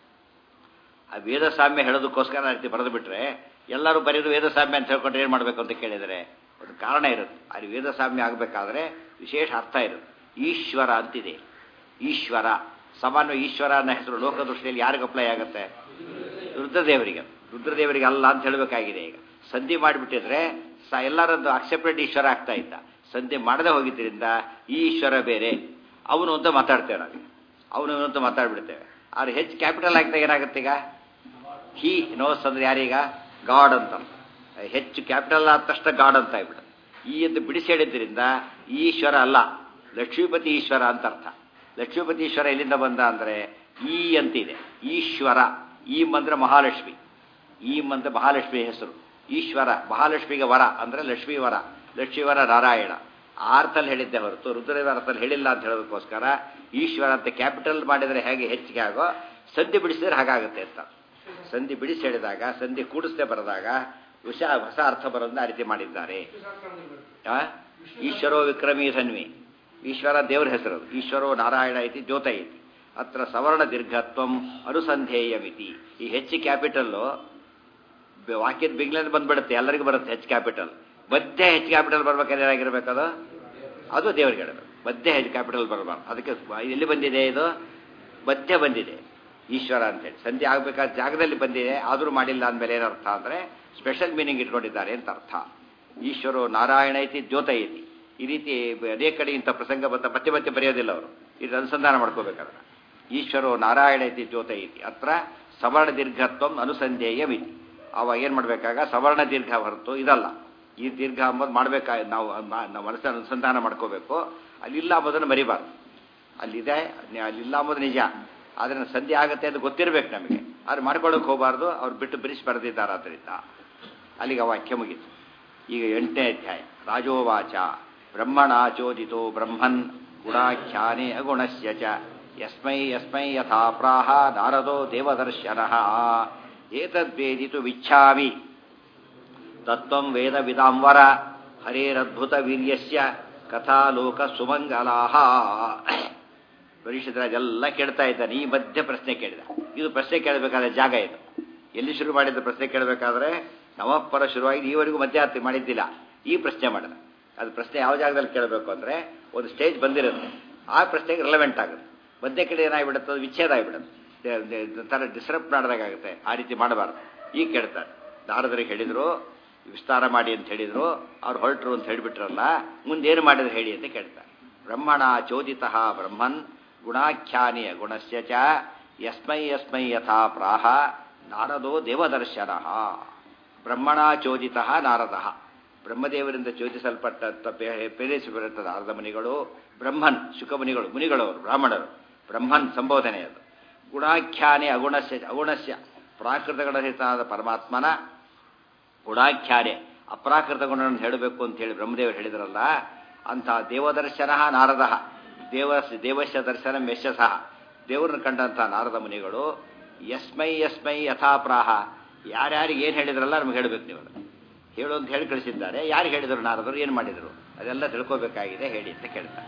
ಆ ವೇದ ಸಾಮ್ಯ ಹೇಳೋದಕ್ಕೋಸ್ಕರ ಆ ರೀತಿ ಬರೆದು ಬಿಟ್ರೆ ಎಲ್ಲರೂ ಬರೆದು ವೇದ ಸಾಮ್ಯ ಅಂತ ಹೇಳ್ಕೊಂಡ್ರೆ ಏನು ಮಾಡಬೇಕು ಅಂತ ಕೇಳಿದರೆ ಒಂದು ಕಾರಣ ಇರುತ್ತೆ. ಅಲ್ಲಿ ವೇದ ಸಾಮ್ಯ ಆಗಬೇಕಾದ್ರೆ ವಿಶೇಷ ಅರ್ಥ ಇರುತ್ತೆ. ಈಶ್ವರ ಅಂತಿದೆ. ಈಶ್ವರ ಸಾಮಾನ್ಯ ಈಶ್ವರ ಅನ್ನೋ ಹೆಸರು ಲೋಕದೃಷ್ಟಿಯಲ್ಲಿ ಯಾರಿಗೆ ಅಪ್ಲೈ ಆಗುತ್ತೆ? ರುದ್ರದೇವರಿಗೆ. ರುದ್ರದೇವರಿಗೆ ಅಲ್ಲ ಅಂತ ಹೇಳಬೇಕಾಗಿದೆ. ಈಗ ಸಂಧಿ ಮಾಡಿಬಿಟ್ಟಿದ್ರೆ ಎಲ್ಲರದ್ದು ಅಕ್ಸೆಪ್ಟೆಡ್ ಈಶ್ವರ ಆಗ್ತಾ ಇದ್ದ. ಸಂಧಿ ಮಾಡದೆ ಹೋಗಿದ್ದರಿಂದ ಈ ಈಶ್ವರ ಬೇರೆ, ಅವನು ಅಂತ ಮಾತಾಡ್ತೇವೆ ನಾವು. ಅವನು ಅಂತ ಮಾತಾಡ್ಬಿಡ್ತೇವೆ. ಆದ್ರೆ ಹೆಚ್ಚು ಕ್ಯಾಪಿಟಲ್ ಆಗಿದಾಗ ಏನಾಗುತ್ತೆ? ಈಗ ಹಿ ನೋಸ್ ಅಂದ್ರೆ ಯಾರೀಗ? ಗಾಡ್ ಅಂತ. ಹೆಚ್ಚು ಕ್ಯಾಪಿಟಲ್ ಆದ ತಕ್ಷಣ ಗಾಡ್ ಅಂತ ಆಗ್ಬಿಡುತ್ತೆ. ಈ ಎಂದು ಬಿಡಿಸಿ ಹೇಳಿದ್ರಿಂದ ಈ ಈಶ್ವರ ಅಲ್ಲ, ಲಕ್ಷ್ಮೀಪತಿ ಈಶ್ವರ ಅಂತ ಅರ್ಥ. ಲಕ್ಷ್ಮೀಪತಿ ಈಶ್ವರ ಎಲ್ಲಿಂದ ಬಂದ ಅಂದರೆ ಈ ಅಂತಿದೆ. ಈಶ್ವರ ಈ ಮಂತ್ರ ಮಹಾಲಕ್ಷ್ಮಿ. ಈ ಮಂತ್ರ ಮಹಾಲಕ್ಷ್ಮಿ ಹೆಸರು. ಈಶ್ವರ ಮಹಾಲಕ್ಷ್ಮಿಗೆ ವರ ಅಂದರೆ ಲಕ್ಷ್ಮೀ ವರ. ಲಕ್ಷ್ಮೀವರ ನಾರಾಯಣ ಆ ಅರ್ಥದಲ್ಲಿ ಹೇಳಿದ್ದೆ ಹೊರತು ರುದ್ರದೇವರ ಅರ್ಥದಲ್ಲಿ ಹೇಳಿಲ್ಲ ಅಂತ ಹೇಳೋದಕ್ಕೋಸ್ಕರ ಈಶ್ವರ ಅಂತ ಕ್ಯಾಪಿಟಲ್ ಮಾಡಿದರೆ ಹೇಗೆ ಹೆಚ್ಚಿಗೆ ಆಗೋ, ಸಂಧಿ ಬಿಡಿಸಿದ್ರೆ ಹಾಗಾಗುತ್ತೆ ಅಂತ. ಸಂಧಿ ಬಿಡಿಸಿ ಹೇಳಿದಾಗ, ಸಂಧಿ ಕೂಡಿಸದೆ ಬರೆದಾಗ ಹೊಸ ಅರ್ಥ ಬರೋದನ್ನ ಆ ರೀತಿ ಮಾಡಿದ್ದಾರೆ. ಈಶ್ವರೋ ವಿಕ್ರಮೀ ಧನ್ವಿ. ಈಶ್ವರ ದೇವರ ಹೆಸರು. ಈಶ್ವರೋ ನಾರಾಯಣ ಇತಿ ದ್ಯೋತ ಇತಿ. ಅತ್ರ ಸವರ್ಣ ದೀರ್ಘತ್ವಂ ಅನುಸಂಧೇಯಮಿತಿ. ಈ ಹೆಚ್ಚು ಕ್ಯಾಪಿಟಲ್ಲು ವಾಕ್ಯದ ಬಿಗ್ಲಲ್ಲಿ ಬಂದ್ಬಿಡುತ್ತೆ, ಎಲ್ಲರಿಗೂ ಬರುತ್ತೆ ಹೆಚ್ಚು ಕ್ಯಾಪಿಟಲ್. ಮಧ್ಯೆ ಹೆಚ್ಚು ಕ್ಯಾಪಿಟಲ್ ಬರ್ಬೇಕಾದ್ರೆ ಏನಾಗಿರ್ಬೇಕದು? ಅದು ದೇವರಿಗೆ ಹೇಳಬೇಕು. ಮಧ್ಯೆ ಹೆಚ್ಚು ಕ್ಯಾಪಿಟಲ್ ಬರಬಾರ್ದು. ಅದಕ್ಕೆ ಎಲ್ಲಿ ಬಂದಿದೆ? ಇದು ಮಧ್ಯೆ ಬಂದಿದೆ ಈಶ್ವರ ಅಂತೇಳಿ. ಸಂಧಿ ಆಗಬೇಕಾದ ಜಾಗದಲ್ಲಿ ಬಂದಿದೆ, ಆದರೂ ಮಾಡಿಲ್ಲ ಅಂದಮೇಲೆ ಏನರ್ಥ ಅಂದರೆ ಸ್ಪೆಷಲ್ ಮೀನಿಂಗ್ ಇಟ್ಕೊಂಡಿದ್ದಾರೆ ಅಂತ ಅರ್ಥ. ಈಶ್ವರೋ ನಾರಾಯಣ ಐತಿ ದ್ಯೋತ ಐತಿ. ಈ ರೀತಿ ಅನೇಕ ಕಡೆ ಇಂಥ ಪ್ರಸಂಗ ಬಂದ ಮತ್ತೆ ಮತ್ತೆ ಬರೆಯೋದಿಲ್ಲ ಅವರು. ಇದು ಅನುಸಂಧಾನ ಮಾಡ್ಕೋಬೇಕಾದ್ರೆ ಈಶ್ವರೋ ನಾರಾಯಣ ಐತಿ ದ್ಯೋತ ಐತಿ. ಅತ್ರ ಸವರ್ಣ ದೀರ್ಘತ್ವಂ ಅನುಸಂಧೇಯಮಿತಿ. ಅವಾಗ ಏನು ಮಾಡಬೇಕಾಗ ಸವರ್ಣ ದೀರ್ಘ ಹೊರತು ಇದಲ್ಲ. ಈ ದೀರ್ಘ ಅಂಬೋದು ಮಾಡಬೇಕಾಗಿ ನಾವು ಮನಸ್ಸನ್ನು ಅನುಸಂಧಾನ ಮಾಡ್ಕೋಬೇಕು. ಅಲ್ಲಿಲ್ಲ ಅಂಬೋದನ್ನು ಮರಿಬಾರ್ದು. ಅಲ್ಲಿದೆ, ಅಲ್ಲಿಲ್ಲ ಅಂಬೋದು ನಿಜ. ಆದರೆ ಸಂಧಿ ಆಗುತ್ತೆ ಅಂತ ಗೊತ್ತಿರಬೇಕು ನಮಗೆ. ಆದ್ರೆ ಮಾಡ್ಕೊಳ್ಳೋಕೆ ಹೋಗಬಾರ್ದು. ಅವ್ರು ಬಿಟ್ಟು ಬಿಡಿಸಿ ಬರೆದಿದ್ದಾರೆ. ಆದ್ದರಿಂದ ಅಲ್ಲಿಗೆ ವಾಕ್ಯ ಮುಗಿತು. ಈಗ 8ನೇ ಅಧ್ಯಾಯ. ರಾಜೋವಾಚ ಬ್ರಹ್ಮಣ ಚೋದಿತೋ ಬ್ರಹ್ಮನ್ ಗುಣಾಖ್ಯಾನೆ ಅಗುಣಸ್ಯ ಚ ಯಸ್ಮೈ ಯಸ್ಮೈ ಯಥಾ ಪ್ರಾಹ ನಾರದೋ ದೇವದರ್ಶನಃ ಏತದ್ವೇದಿತು ವಿಚ್ಛಾಮಿ ತತ್ವಂ ವೇದ ವಿದಾಂವರ ಹರೇರದ್ಭುತ ವೀರ್ಯಸ್ಯ ಕಥಾ ಲೋಕ ಸುಮಂಗಲಾಹ. ಪರೀಕ್ಷಿತರಾಜೆಲ್ಲ ಕೇಳ್ತಾ ಇದ್ದಾನೆ. ಈ ಮಧ್ಯೆ ಪ್ರಶ್ನೆ ಕೇಳಿದ. ಇದು ಪ್ರಶ್ನೆ ಕೇಳಬೇಕಾದ ಜಾಗ ಇದು. ಎಲ್ಲಿ ಶುರು ಮಾಡಿದ ಪ್ರಶ್ನೆ ಕೇಳಬೇಕಾದ್ರೆ ನವಪರ ಶುರುವಾಗಿ ಈವರೆಗೂ ಮಧ್ಯಾಹ್ನ ಮಾಡಿದ್ದಿಲ್ಲ. ಈ ಪ್ರಶ್ನೆ ಮಾಡಿದ. ಅದು ಪ್ರಶ್ನೆ ಯಾವ ಜಾಗದಲ್ಲಿ ಕೇಳಬೇಕು ಅಂದರೆ ಒಂದು ಸ್ಟೇಜ್ ಬಂದಿರುತ್ತೆ, ಆ ಪ್ರಶ್ನೆಗೆ ರಿಲೆವೆಂಟ್ ಆಗುತ್ತೆ. ಮಧ್ಯೆ ಕಡೆ ಏನಾಗಿಬಿಡುತ್ತೆ, ಅದು ವಿಚ್ಛೇದ ಆಗಿಬಿಡುತ್ತೆ, ಥರ ಡಿಸ್ಟರ್ಬ್ ಮಾಡಿದಾಗುತ್ತೆ. ಆ ರೀತಿ ಮಾಡಬಾರ್ದು. ಈಗ ಕೇಳ್ತಾರೆ. ನಾರದರಿಗೆ ಹೇಳಿದರು ವಿಸ್ತಾರ ಮಾಡಿ ಅಂತ ಹೇಳಿದರು, ಅವ್ರು ಹೊರಟರು ಅಂತ ಹೇಳಿಬಿಟ್ರಲ್ಲ, ಮುಂದೇನು ಮಾಡಿದ್ರು ಹೇಳಿ ಅಂತ ಕೇಳ್ತಾರೆ. ಬ್ರಹ್ಮಣ ಚೋದಿತ ಬ್ರಹ್ಮನ್ ಗುಣಾಖ್ಯಾನಿ ಗುಣಸ್ಯ ಚ ಯಸ್ಮೈ ಯಸ್ಮೈ ಯಥಾ ಪ್ರಾಹ ನಾರದೋ ದೇವದರ್ಶನಃ. ಬ್ರಹ್ಮಣ ಚೋದಿತ ನಾರದ, ಬ್ರಹ್ಮದೇವರಿಂದ ಚೋದಿಸಲ್ಪಟ್ಟ ಪ್ರೇರಿಸಲ್ಪಟ್ಟ ನಾರದ ಮುನಿಗಳು, ಬ್ರಹ್ಮನ್ ಶುಕಮುನಿಗಳು, ಮುನಿಗಳವರು ಬ್ರಾಹ್ಮಣರು, ಬ್ರಹ್ಮನ್ ಸಂಬೋಧನೆ ಅದು. ಗುಣಾಖ್ಯಾನಿ ಅಗುಣಸ್ಯ ಪ್ರಾಕೃತಗಣರಹಿತನಾದ ಪರಮಾತ್ಮನ ಗುಣಾಖ್ಯಾನೆ ಅಪ್ರಾಕೃತ ಗುಣಗಳನ್ನು ಹೇಳಬೇಕು ಅಂತ ಹೇಳಿ ಬ್ರಹ್ಮದೇವರು ಹೇಳಿದ್ರಲ್ಲ, ಅಂಥ ದೇವದರ್ಶನ ನಾರದ, ದೇವಸ್ಯ ದರ್ಶನ ಯಶಸಃ, ದೇವರನ್ನು ಕಂಡಂಥ ನಾರದ ಮುನಿಗಳು ಯಸ್ಮೈ ಯಸ್ಮೈ ಯಥಾಪ್ರಾಹ, ಯಾರ್ಯಾರಿಗೆ ಏನು ಹೇಳಿದ್ರಲ್ಲ ನಮ್ಗೆ ಹೇಳಬೇಕು, ನೀವು ಹೇಳು ಅಂತ ಹೇಳಿ ಕಳಿಸಿದ್ದಾರೆ. ಯಾರು ಹೇಳಿದರು ನಾರದರು, ಏನು ಮಾಡಿದರು, ಅದೆಲ್ಲ ತಿಳ್ಕೋಬೇಕಾಗಿದೆ, ಹೇಳಿ ಅಂತ ಕೇಳ್ತಾರೆ.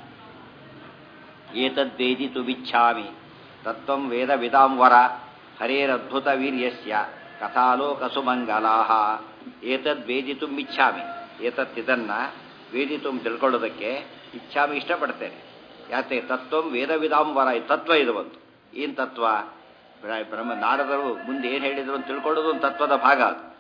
ಏತದ್ವೇದಿತು ವಿಚ್ಛಾಮಿ ತತ್ವಂ ವೇದ ವಿದಾಂವರ ಹರೇರದ್ಭುತ ವೀರ್ಯಸ್ಯ ಕಥಾಲೋಕ ಸುಮಂಗಲಾಹ. ಏತದ್ವೇದಿತು ಇಚ್ಛಾಮಿ, ಇದನ್ನ ವೇದಿತು ತಿಳ್ಕೊಳ್ಳೋದಕ್ಕೆ ಇಚ್ಛಾಮಿ ಇಷ್ಟಪಡ್ತೇನೆ. ಯಾಕೆ ತತ್ವಂ ವೇದ ವಿದಾಂವರ, ತತ್ವ ಇದು ಒಂದು. ಏನು ತತ್ವ? ಬ್ರಹ್ಮ ನಾರದರು ಮುಂದೆ ಏನು ಹೇಳಿದ್ರು ಅಂತ ತಿಳ್ಕೊಳ್ಳೋದು ಒಂದು ತತ್ವದ ಭಾಗ.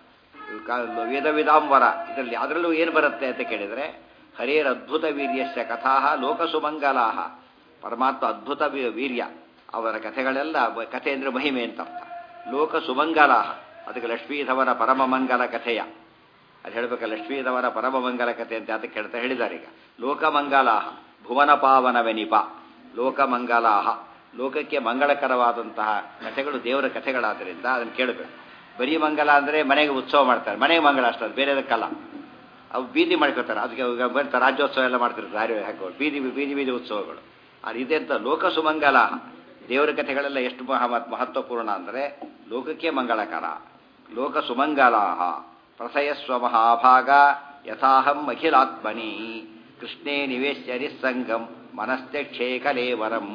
ಅದು ವೇದ ವಿದಾಂವರ, ಇದರಲ್ಲಿ ಅದರಲ್ಲೂ ಏನು ಬರುತ್ತೆ ಅಂತ ಕೇಳಿದರೆ ಹರೇರ್ ಅದ್ಭುತ ವೀರ್ಯಸ್ಯ ಕಥಾ ಲೋಕ ಸುಮಂಗಲಾಹ. ಪರಮಾತ್ಮ ಅದ್ಭುತ ವೀರ್ಯ, ಅವರ ಕಥೆಗಳೆಲ್ಲ, ಕಥೆ ಅಂದರೆ ಮಹಿಮೆ ಅಂತ ಅರ್ಥ. ಲೋಕ ಸುಮಂಗಲಾಹ, ಅದಕ್ಕೆ ಲಕ್ಷ್ಮೀಧವನ ಪರಮಮಂಗಲ ಕಥೆಯ, ಅದು ಹೇಳಬೇಕ, ಲಕ್ಷ್ಮೀಧವನ ಪರಮಮಂಗಲ ಕಥೆ ಅಂತ ಅದಕ್ಕೆ ಹೇಳ್ತಾ ಹೇಳಿದ್ದಾರೆ. ಈಗ ಲೋಕಮಂಗಲಾಹ ಭುವನ ಪಾವನವೆನಿಪ, ಲೋಕಮಂಗಲಾಹ, ಲೋಕಕ್ಕೆ ಮಂಗಳಕರವಾದಂತಹ ಕಥೆಗಳು ದೇವರ ಕಥೆಗಳಾದ್ದರಿಂದ ಅದನ್ನು ಕೇಳಬೇಕು. ಬರೀ ಮಂಗಲ ಅಂದರೆ ಮನೆಗೆ ಉತ್ಸವ ಮಾಡ್ತಾರೆ, ಮನೆಗೆ ಮಂಗಳ ಅಷ್ಟೇ, ಅದು ಬೇರೆದಕ್ಕಲ್ಲ. ಅವು ಬೀದಿ ಮಾಡ್ಕೋತಾರೆ, ಅದಕ್ಕೆ ರಾಜ್ಯೋತ್ಸವ ಎಲ್ಲ ಮಾಡ್ತಿರ್ತಾರೆ, ದಾರಿ ಹಾಕೋರು, ಬೀದಿ ಬೀದಿ ಬೀದಿ ಉತ್ಸವಗಳು. ಅದು ಇದೆ ಅಂತ ಲೋಕ ಸುಮಂಗಲಾಹ. ದೇವರ ಕಥೆಗಳೆಲ್ಲ ಎಷ್ಟು ಮಹತ್ವಪೂರ್ಣ ಅಂದರೆ ಲೋಕಕ್ಕೆ ಮಂಗಳಕರ. ಲೋಕ ಸುಮಂಗಲಾಹ ಪ್ರಥಯಸ್ವ ಮಹಾಭಾಗ ಯಥಾಹಂ ಅಖಿಲಾತ್ಮನಿ ಕೃಷ್ಣೇ ನಿವೇಶ್ಯ ನಿಸ್ಸಂಗಂ ಮನಸ್ತ್ಯಕ್ಷೇ ಕಲೇವರಂ.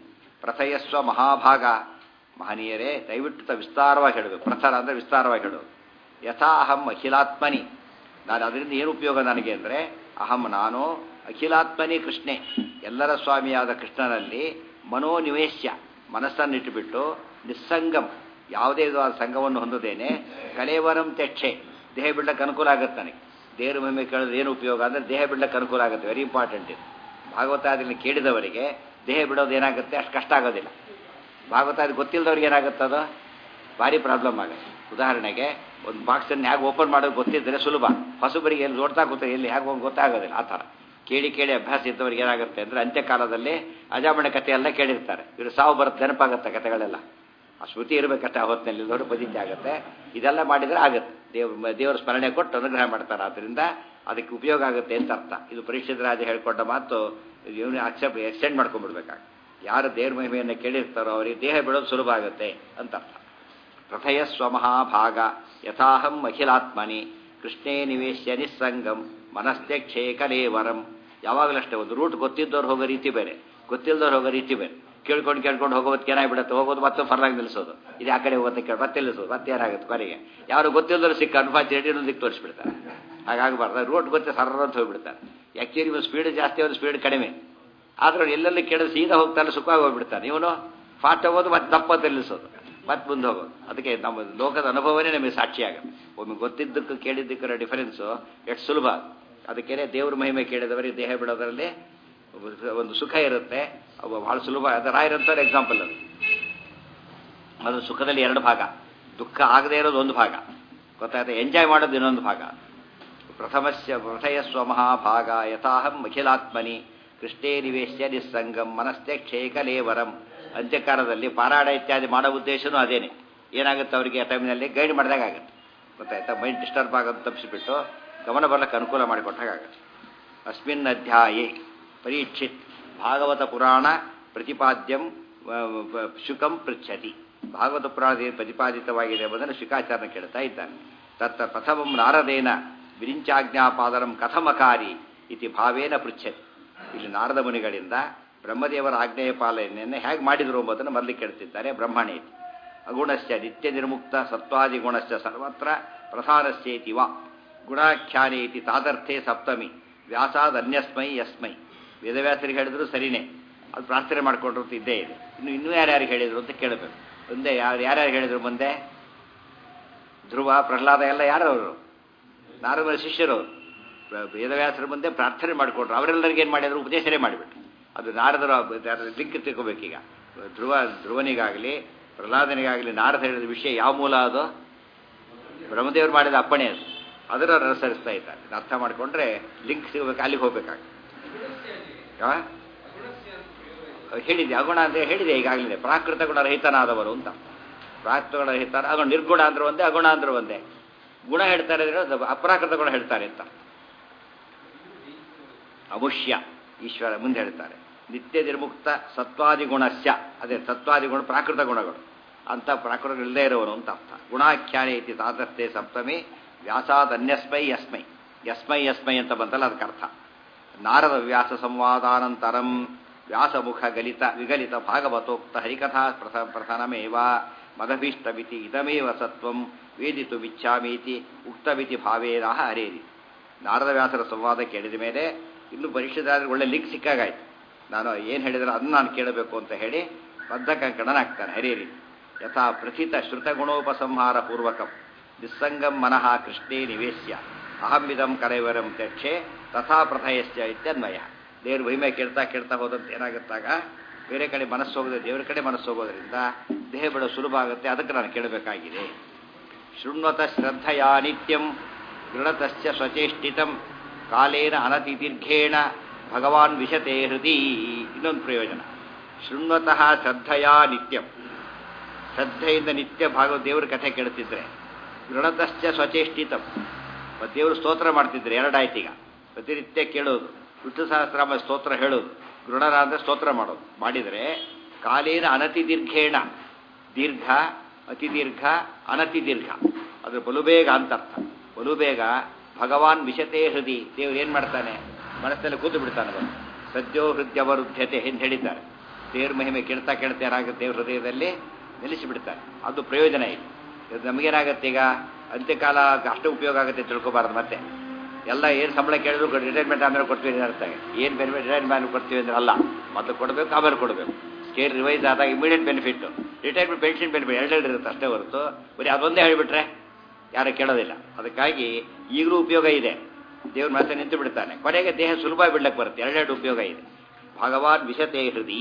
ಪ್ರಥಯಸ್ವ ಮಹಾಭಾಗ, ಮಹನೀಯರೇ ದಯವಿಟ್ಟು ವಿಸ್ತಾರವಾಗಿ ಹೇಳಬೇಕು. ಪ್ರಥರ ಅಂದರೆ ವಿಸ್ತಾರವಾಗಿ ಹೇಳೋದು. ಯಥಾ ಅಹಂ ಅಖಿಲಾತ್ಮನಿ, ನಾನು ಅದರಿಂದ ಏನು ಉಪಯೋಗ ನನಗೆ ಅಂದರೆ ಅಹಂ ನಾನು ಅಖಿಲಾತ್ಮನಿ ಕೃಷ್ಣೇ, ಎಲ್ಲರ ಸ್ವಾಮಿಯಾದ ಕೃಷ್ಣನಲ್ಲಿ ಮನೋನಿವೇಶ್ಯ ಮನಸ್ಸನ್ನಿಟ್ಟುಬಿಟ್ಟು ನಿಸ್ಸಂಗಂ ಯಾವುದೇ ವಿಧವಾದ ಸಂಘವನ್ನು ಹೊಂದದೇನೆ ಕಲೇವರಂ ತ್ಯಕ್ಷೆ ದೇಹ ಬಿಡಕ್ಕೆ ಅನುಕೂಲ ಆಗುತ್ತೆ ನನಗೆ. ದೇವರ ಮಹಿಮೆ ಕೇಳಿದ್ರೆ ಏನು ಉಪಯೋಗ ಅಂದರೆ ದೇಹ ಬಿಡಕ್ಕೆ ಅನುಕೂಲ ಆಗುತ್ತೆ. ವೆರಿ ಇಂಪಾರ್ಟೆಂಟ್ ಇದು. ಭಾಗವತ ಅದನ್ನು ಕೇಳಿದವರಿಗೆ ದೇಹ ಬಿಡೋದು ಏನಾಗುತ್ತೆ, ಅಷ್ಟು ಕಷ್ಟ ಆಗೋದಿಲ್ಲ. ಭಾಗವತ ಅದು ಗೊತ್ತಿಲ್ಲದವ್ರಿಗೆ ಏನಾಗುತ್ತದೋ ಭಾರಿ ಪ್ರಾಬ್ಲಮ್ ಆಗುತ್ತೆ. ಉದಾಹರಣೆಗೆ ಒಂದು ಬಾಕ್ಸನ್ನು ಹೇಗೆ ಓಪನ್ ಮಾಡೋದು ಗೊತ್ತಿದ್ದರೆ ಸುಲಭ, ಹೊಸಬರಿಗೆ ಎಲ್ಲಿ ನೋಡ್ತಾ ಗೊತ್ತಾ ಎಲ್ಲಿ ಹೇಗೆ ಹೋಗಿ ಗೊತ್ತಾಗೋದಿಲ್ಲ. ಆ ಥರ ಕೇಳಿ ಕೇಳಿ ಅಭ್ಯಾಸ ಇದ್ದವ್ರಿಗೆ ಏನಾಗುತ್ತೆ ಅಂದರೆ ಅಂತ್ಯಕಾಲದಲ್ಲಿ ಅಜಾಮಣೆ ಕಥೆಯೆಲ್ಲ ಕೇಳಿರ್ತಾರೆ, ಇವರು ಸಾವು ಬರುತ್ತೆ, ನೆನಪಾಗುತ್ತೆ ಕಥೆಗಳೆಲ್ಲ. ಆ ಶ್ರುತಿ ಇರಬೇಕಷ್ಟೇ, ಆ ಹೊತ್ತಿನಲ್ಲಿ ದೊಡ್ಡ ಪದ್ಧತಿ ಆಗುತ್ತೆ. ಇದೆಲ್ಲ ಮಾಡಿದರೆ ಆಗುತ್ತೆ, ದೇವರ ಸ್ಮರಣೆ ಕೊಟ್ಟು ಅನುಗ್ರಹ ಮಾಡ್ತಾರೆ. ಆದ್ದರಿಂದ ಅದಕ್ಕೆ ಉಪಯೋಗ ಆಗುತ್ತೆ ಅಂತ ಅರ್ಥ. ಇದು ಪರೀಕ್ಷಿತ ರಾಜ ಹೇಳ್ಕೊಂಡ ಮಾತು ಇವನು ಎಕ್ಸ್ಟೆಂಡ್ ಮಾಡ್ಕೊಂಡ್ಬಿಡ್ಬೇಕಾಗ. ಯಾರು ದೇವ್ರ ಮಹಿಮೆಯನ್ನು ಕೇಳಿರ್ತಾರೋ ಅವರಿಗೆ ದೇಹ ಬಿಡೋದು ಸುಲಭ ಆಗುತ್ತೆ ಅಂತ ಅರ್ಥ. ಪ್ರಥಯ ಸ್ವಮಹಾಭಾಗ ಯಥಾಹಂ ಅಖಿಲಾತ್ಮನಿ ಕೃಷ್ಣೇ ನಿವೇಶ್ಯ ನಿಸ್ಸಂಗಂ ಮನಸ್ತ್ಯಕ್ಷೇ ಕಲೇವರಂ. ಯಾವಾಗಲೂ ಅಷ್ಟೇ, ಒಂದು ರೂಟ್ ಗೊತ್ತಿದ್ದವ್ರು ಹೋಗೋ ರೀತಿ ಬೇರೆ, ಗೊತ್ತಿಲ್ಲದವ್ರು ಹೋಗೋ ರೀತಿ ಬೇರೆ. ಕೇಳ್ಕೊಂಡು ಹೋಗೋದಕ್ಕೆ ಏನಾಗ್ಬಿಡುತ್ತೆ, ಹೋಗೋದು ಮತ್ತೆ ಫರ್ಲಾಗಿ ನಿಲ್ಲಿಸೋದು, ಇದು ಆ ಕಡೆ ಹೋಗೋದಕ್ಕೆ ಕೇಳಿ ಮತ್ತೆ ನಿಲ್ಲಿಸೋದು, ಮತ್ತೆ ಏನಾಗುತ್ತೆ ಕೊನೆಗೆ ಯಾರು ಗೊತ್ತಿಲ್ಲದ್ರು ಸಿಕ್ಕ ಅನ್ಫಾರ್ಚುನೇಟ್ ಇನ್ನೊಂದು ದಿಕ್ಕು ತೋರಿಸ್ಬಿಡ್ತಾರೆ. ಹಾಗಾಗಬಾರ್ದು, ರೂಟ್ ಗೊತ್ತೇ ಸರ್ರ ಅಂತ ಹೋಗ್ಬಿಡ್ತಾರೆ. ಆ್ಯಕ್ಚುಲಿ ಒಂದು ಸ್ಪೀಡ್ ಜಾಸ್ತಿ, ಒಂದು ಸ್ಪೀಡ್ ಕಡಿಮೆ, ಆದ್ರೆ ಎಲ್ಲೆಲ್ಲಿ ಕೇಳಿದ್ರೆ ಸೀದಾ ಹೋಗ್ತಾನೆ, ಸುಖವಾಗಿ ಹೋಗ್ಬಿಡ್ತಾನೆ. ಇವನು ಫಾಸ್ಟ್ ಹೋಗೋದು ಮತ್ತೆ ತಪ್ಪಂತ ನಿಲ್ಲಿಸೋದು, ಮತ್ತೆ ಮುಂದೆ ಹೋಗೋದು. ಅದಕ್ಕೆ ನಮ್ಮ ಲೋಕದ ಅನುಭವನೇ ನಮಗೆ ಸಾಕ್ಷಿಯಾಗುತ್ತೆ. ಒಮ್ಮೆ ಗೊತ್ತಿದ್ದಕ್ಕೂ ಕೇಳಿದ್ದಕ್ಕರ ಡಿಫರೆನ್ಸು ಎಷ್ಟು ಸುಲಭ. ಅದಕ್ಕೇನೆ ದೇವ್ರ ಮಹಿಮೆ ಕೇಳಿದವರಿಗೆ ದೇಹ ಬಿಡೋದರಲ್ಲಿ ಒಂದು ಸುಖ ಇರುತ್ತೆ, ಬಹಳ ಸುಲಭ. ಅದು ರಾಯರಂಥವ್ರ ಎಕ್ಸಾಂಪಲ್. ಅದು ಸುಖದಲ್ಲಿ ಎರಡು ಭಾಗ, ದುಃಖ ಆಗದೇ ಇರೋದು ಒಂದು ಭಾಗ, ಗೊತ್ತಾಯ್ತಾ, ಎಂಜಾಯ್ ಮಾಡೋದು ಇನ್ನೊಂದು ಭಾಗ. ಪ್ರಥಯ ಸ್ವಮಹಾಭಾಗ ಯಥಾಹಂ ಅಖಿಲಾತ್ಮನಿ ಕೃಷ್ಣೇ ನಿವೇಶ್ಯ ನಿಸ್ಸಂಗಂ ಮನಸ್ತ್ಯಕ್ಷೇ ಕಲೇವರಂ. ಅಂತ್ಯಕಾಲದಲ್ಲಿ ಪಾರಾಯಣ ಇತ್ಯಾದಿ ಮಾಡೋ ಉದ್ದೇಶನೂ ಅದೇನೆ. ಏನಾಗುತ್ತೆ ಅವರಿಗೆ ಆ ಟೈಮ್ನಲ್ಲಿ ಗೈಡ್ ಮಾಡಿದಾಗ ಆಗುತ್ತೆ, ಗೊತ್ತಾಯ್ತಾ. ಮೈಂಡ್ ಡಿಸ್ಟರ್ಬ್ ಆಗೋದು ತಪ್ಪಿಸಿಬಿಟ್ಟು ಗಮನ ಬರ್ಲಿಕ್ಕೆ ಅನುಕೂಲ ಮಾಡಿಕೊಟ್ಟಾಗುತ್ತೆ. ಅಸ್ಮಿನ್ ಅಧ್ಯಾಯೇ ಪರೀಕ್ಷಿತ್ ಭಾಗವತ ಪುರಾಣ ಪ್ರತಿಪಾದ್ಯಂ ಶುಕಂ ಪೃಚ್ಛತಿ. ಭಾಗವತ ಪುರಾಣದಲ್ಲಿ ಪ್ರತಿಪಾದಿತವಾಗಿದೆ ಎಂಬುದನ್ನು ಶುಕಾಚಾರ್ಯ ಕೇಳ್ತಾ ಇದ್ದಾನೆ. ತತ್ತ ಪ್ರಥಮಂ ನಾರದೇನ ವಿರಿಂಚಾಜ್ಞಾಪಾದನಂ ಕಥಮಕಾರಿ ಇತಿ ಭಾವೇನ ಪೃಚ್ಛತಿ. ಇಲ್ಲಿ ನಾರದ ಮುನಿಗಳಿಂದ ಬ್ರಹ್ಮದೇವರ ಆಜ್ಞೆಯ ಪಾಲನೆಯನ್ನು ಹೇಗೆ ಮಾಡಿದರು ಎಂಬುದನ್ನು ಮೊದಲು ಕೇಳ್ತಿದ್ದಾರೆ. ಬ್ರಹ್ಮಣೇತಿ ಅಗುಣಸ್ಯ ನಿತ್ಯ ನಿರ್ಮುಕ್ತ ಸತ್ವಾದಿ ಗುಣಸ್ಯ ಸರ್ವತ್ರ ಪ್ರಧಾನಸ್ಯೇತಿ ವಾ ಗುಣಾಖ್ಯಾನೇತಿ ತಾದರ್ಥೇ ಸಪ್ತಮಿ ವ್ಯಾಸಾದನ್ಯಸ್ಮೈ ಯಸ್ಮೈ. ವೇದವ್ಯಾಸರಿಗೆ ಹೇಳಿದ್ರು ಸರಿನೇ, ಅದು ಪ್ರಾರ್ಥನೆ ಮಾಡಿಕೊಂಡ್ರು ಅಂತ ಇದ್ದೇ ಇದೆ. ಇನ್ನೂ ಯಾರ್ಯಾರಿಗೆ ಹೇಳಿದರು ಅಂತ ಕೇಳಬೇಕು. ಮುಂದೆ ಯಾರ್ಯಾರು ಹೇಳಿದರು? ಮುಂದೆ ಧ್ರುವ, ಪ್ರಹ್ಲಾದ ಎಲ್ಲ ಯಾರವರು? ನಾರದ ಶಿಷ್ಯರವರು. ವೇದವ್ಯಾಸರ ಮುಂದೆ ಪ್ರಾರ್ಥನೆ ಮಾಡಿಕೊಂಡ್ರು. ಅವರೆಲ್ಲರಿಗೆ ಏನು ಮಾಡಿದ್ರು? ಉಪದೇಶನೇ ಮಾಡಿಬಿಟ್ರು. ಅದು ನಾರದರ ಲಿಂಕ್ ತಿಳ್ಕೋಬೇಕೀಗ. ಧ್ರುವನಿಗಾಗಲಿ ಪ್ರಹ್ಲಾದನಿಗಾಗಲಿ ನಾರದ ಹೇಳಿದ ವಿಷಯ ಯಾವ ಮೂಲ? ಅದು ಬ್ರಹ್ಮದೇವರು ಮಾಡಿದ ಅಪ್ಪಣೆ. ಅದರ ಅನುಸರಿಸ್ತಾ ಇದ್ದಾರೆ. ಅರ್ಥ ಮಾಡಿಕೊಂಡ್ರೆ ಲಿಂಕ್ ಸಿಗಬೇಕು, ಅಲ್ಲಿಗೆ ಹೋಗ್ಬೇಕಾಗ. ಹೇಳಿದೆ ಅಗುಣ ಅಂತ ಹೇಳಿದೆ ಈಗಾಗಲೇ. ಪ್ರಾಕೃತ ಗುಣರಹಿತನಾದವರು ಅಂತ. ಪ್ರಾಕೃತ ಗುಣರಹಿತ ನಿರ್ಗುಣ ಅಂದ್ರೆ ಒಂದೇ, ಅಗುಣ ಅಂದ್ರೆ ಒಂದೇ. ಗುಣ ಹೇಳ್ತಾರೆ ಅಂದ್ರೆ ಅಪ್ರಾಕೃತ ಗುಣ ಹೇಳ್ತಾರೆ ಅಂತ. ಅಮುಷ್ಯ ಈಶ್ವರ ಮುಂದೆ ಹೇಳ್ತಾರೆ. ನಿತ್ಯ ನಿರ್ಮುಕ್ತ ಸತ್ವಾದಿ ಗುಣಸ್ಯ, ಅದೇ ಸತ್ವಾದಿ ಗುಣ ಪ್ರಾಕೃತ ಗುಣಗಳು ಅಂತ. ಪ್ರಾಕೃತ ಇಲ್ಲದೇ ಇರೋವನು ಅಂತ ಅರ್ಥ. ಗುಣಾಖ್ಯಾನ ಇತಿ ತಾತಸ್ಥೆ ಸಪ್ತಮಿ ವ್ಯಾಸಾದ್ ಅನ್ಯಸ್ಮೈ ಯಸ್ಮೈ. ಯಸ್ಮೈ ಯಸ್ಮೈ ಅಂತ ಬಂತಲ್ಲ, ಅದಕ್ಕೆ ಅರ್ಥ. ನಾರದ ವ್ಯಾಸ ಸಂವಾದಾನಂತರಂ ವ್ಯಾಸಮುಖ ಗಲಿತ ವಿಗಲಿತ ಭಾಗವತೋಕ್ತ ಹರಿಕಥಾ ಪ್ರಧಾನಮೇವ ಮದಭೀಷ್ಟಮಿತಿ ಇದಮೇವ ಸತ್ವಂ ವೇದಿತು ಬಿಚ್ಚಾಮೀತಿ ಉಕ್ತಮಿತಿ ಭಾವೇನ ಹರೇರಿ. ನಾರದ ವ್ಯಾಸರ ಸಂವಾದ ಕೇಳಿದ ಮೇಲೆ ಇನ್ನು ಪರೀಕ್ಷೆದಾದ್ರೆ ಒಳ್ಳೆ ಲಿಂಕ್ ಸಿಕ್ಕಾಗಾಯ್ತು. ನಾನು ಏನು ಹೇಳಿದ್ರೆ ಅದನ್ನು ನಾನು ಕೇಳಬೇಕು ಅಂತ ಹೇಳಿ ಬದ್ಧ ಕಂಕಣನಾಗ್ತಾನೆ ಹರೇರಿ. ಯಥಾ ಪ್ರಥಿತ ಶ್ರುತಗುಣೋಪಸಂಹಾರ ಪೂರ್ವಕಂ ನಿಸ್ಸಂಗಂ ಮನಃ ಕೃಷ್ಣೇ ನಿವೇಶ್ಯ ಅಹಮಿದಂ ಕರೈವರಂ ತ್ಯಕ್ಷೆ ತಥಾ ಪ್ರಥಯಶ್ಚ ಇತ್ಯನ್ವಯ. ದೇವ್ರ ಮಹಿಮೆ ಕೇಳ್ತಾ ಕೇಳ್ತಾ ಹೋದಂತೆ ಏನಾಗುತ್ತಾಗ ಬೇರೆ ಕಡೆ ಮನಸ್ಸು ಹೋಗೋದ್ರೆ ದೇವರ ಕಡೆ ಮನಸ್ಸು ಹೋಗೋದ್ರಿಂದ ದೇಹ ಬಿಡೋ ಸುಲಭ ಆಗುತ್ತೆ. ಅದಕ್ಕೆ ನಾನು ಕೇಳಬೇಕಾಗಿದೆ. ಶೃಣ್ವತ ಶ್ರದ್ಧಯಾ ನಿತ್ಯಂ ಗೃಣತಶ್ಚ ಸ್ವಚೇಷ್ಟಿತಂ ಕಾಲೇನ ಅನತಿದೀರ್ಘೇಣ ಭಗವಾನ್ ವಿಶತೆ ಹೃದಿ. ಇನ್ನೊಂದು ಪ್ರಯೋಜನ. ಶೃಣ್ವತಃ ಶ್ರದ್ಧಯಾ ನಿತ್ಯಂ, ಶ್ರದ್ಧೆಯಿಂದ ನಿತ್ಯ ದೇವ್ರ ಕಥೆ ಕೇಳ್ತಿದ್ರೆ. ಗೃಣತಶ್ಚ ಸ್ವಚೇಷ್ಟಿತಂ, ದೇವರು ಸ್ತೋತ್ರ ಮಾಡ್ತಿದ್ರೆ. ಎರಡಾಯ್ತೀಗ. ಪ್ರತಿನಿತ್ಯ ಕೇಳೋದು, ವಿಷ್ಣು ಸಹಸ್ರನಾಮ ಸ್ತೋತ್ರ ಹೇಳೋದು. ಗೃಣರ ಅಂದರೆ ಸ್ತೋತ್ರ ಮಾಡೋದು ಮಾಡಿದರೆ ಕಾಲೇನ ಅನತಿದೀರ್ಘೇಣ, ದೀರ್ಘ ಅತಿದೀರ್ಘ ಅನತಿದೀರ್ಘ, ಅದು ಬಲುಬೇಗ ಅಂತ ಅರ್ಥ. ಬಲುಬೇಗ ಭಗವಾನ್ ವಿಶತೆ ಹೃದಿ, ದೇವ್ರು ಏನು ಮಾಡ್ತಾನೆ ಮನಸ್ಸಲ್ಲಿ ಕೂತು ಬಿಡ್ತಾನೆ. ಬಂದು ಸದ್ಯೋ ಹೃದಯವರುದ್ಧತೆ ಎಂದು ಹೇಳಿದ್ದಾರೆ. ದೇವ್ರ ಮಹಿಮೆ ಕೇಳ್ತಾ ಕೇಳ್ತಾ ಏನಾಗುತ್ತೆ, ದೇವ್ರ ಹೃದಯದಲ್ಲಿ ನಿಲ್ಲಿಸಿಬಿಡ್ತಾನೆ. ಅದು ಪ್ರಯೋಜನ ಇದೆ. ನಮಗೇನಾಗತ್ತೆ ಈಗ ಅಂತ್ಯಕಾಲ ಅಷ್ಟು ಉಪಯೋಗ ಆಗುತ್ತೆ ತಿಳ್ಕೊಬಾರ್ದು. ಮತ್ತೆ ಎಲ್ಲ ಏನು ಸಂಬಳ ಕೇಳಿದ್ರು ರಿಟೈರ್ಮೆಂಟ್ ಆಮೇಲೆ ಕೊಡ್ತೀವಿ ಅರ್ಥ. ಏನು ಬೆನಿಫಿಟ್ ರಿಟೈರ್ಮೆಂಟ್ ಕೊಡ್ತೀವಿ ಅಂದ್ರೆ ಅಲ್ಲ, ಮೊದಲು ಕೊಡಬೇಕು ಆಮೇಲೆ ಕೊಡಬೇಕು. ಸ್ಕೇಲ್ ರಿವೈಸ್ ಆದಾಗ immediate benefit, retirement pension benefit ಎರಡೆರಡು ಇರುತ್ತೆ ಅಷ್ಟೇ ಹೊರತು ಬರೀ ಅದೊಂದೇ ಹೇಳಿಬಿಟ್ರೆ ಯಾರು ಕೇಳೋದಿಲ್ಲ. ಅದಕ್ಕಾಗಿ ಈಗಲೂ ಉಪಯೋಗ ಇದೆ. ದೇವ್ರ ಮನಸ್ಸೆ ನಿಂತು ಬಿಡ್ತಾನೆ. ಕೊನೆಗೆ ದೇಹ ಸುಲಭ ಬಿಡ್ಲಕ್ಕೆ ಬರುತ್ತೆ. ಎರಡೆರಡು ಉಪಯೋಗ ಇದೆ. ಭಗವಾನ್ ವಿಶತೆ ಹೃದಿ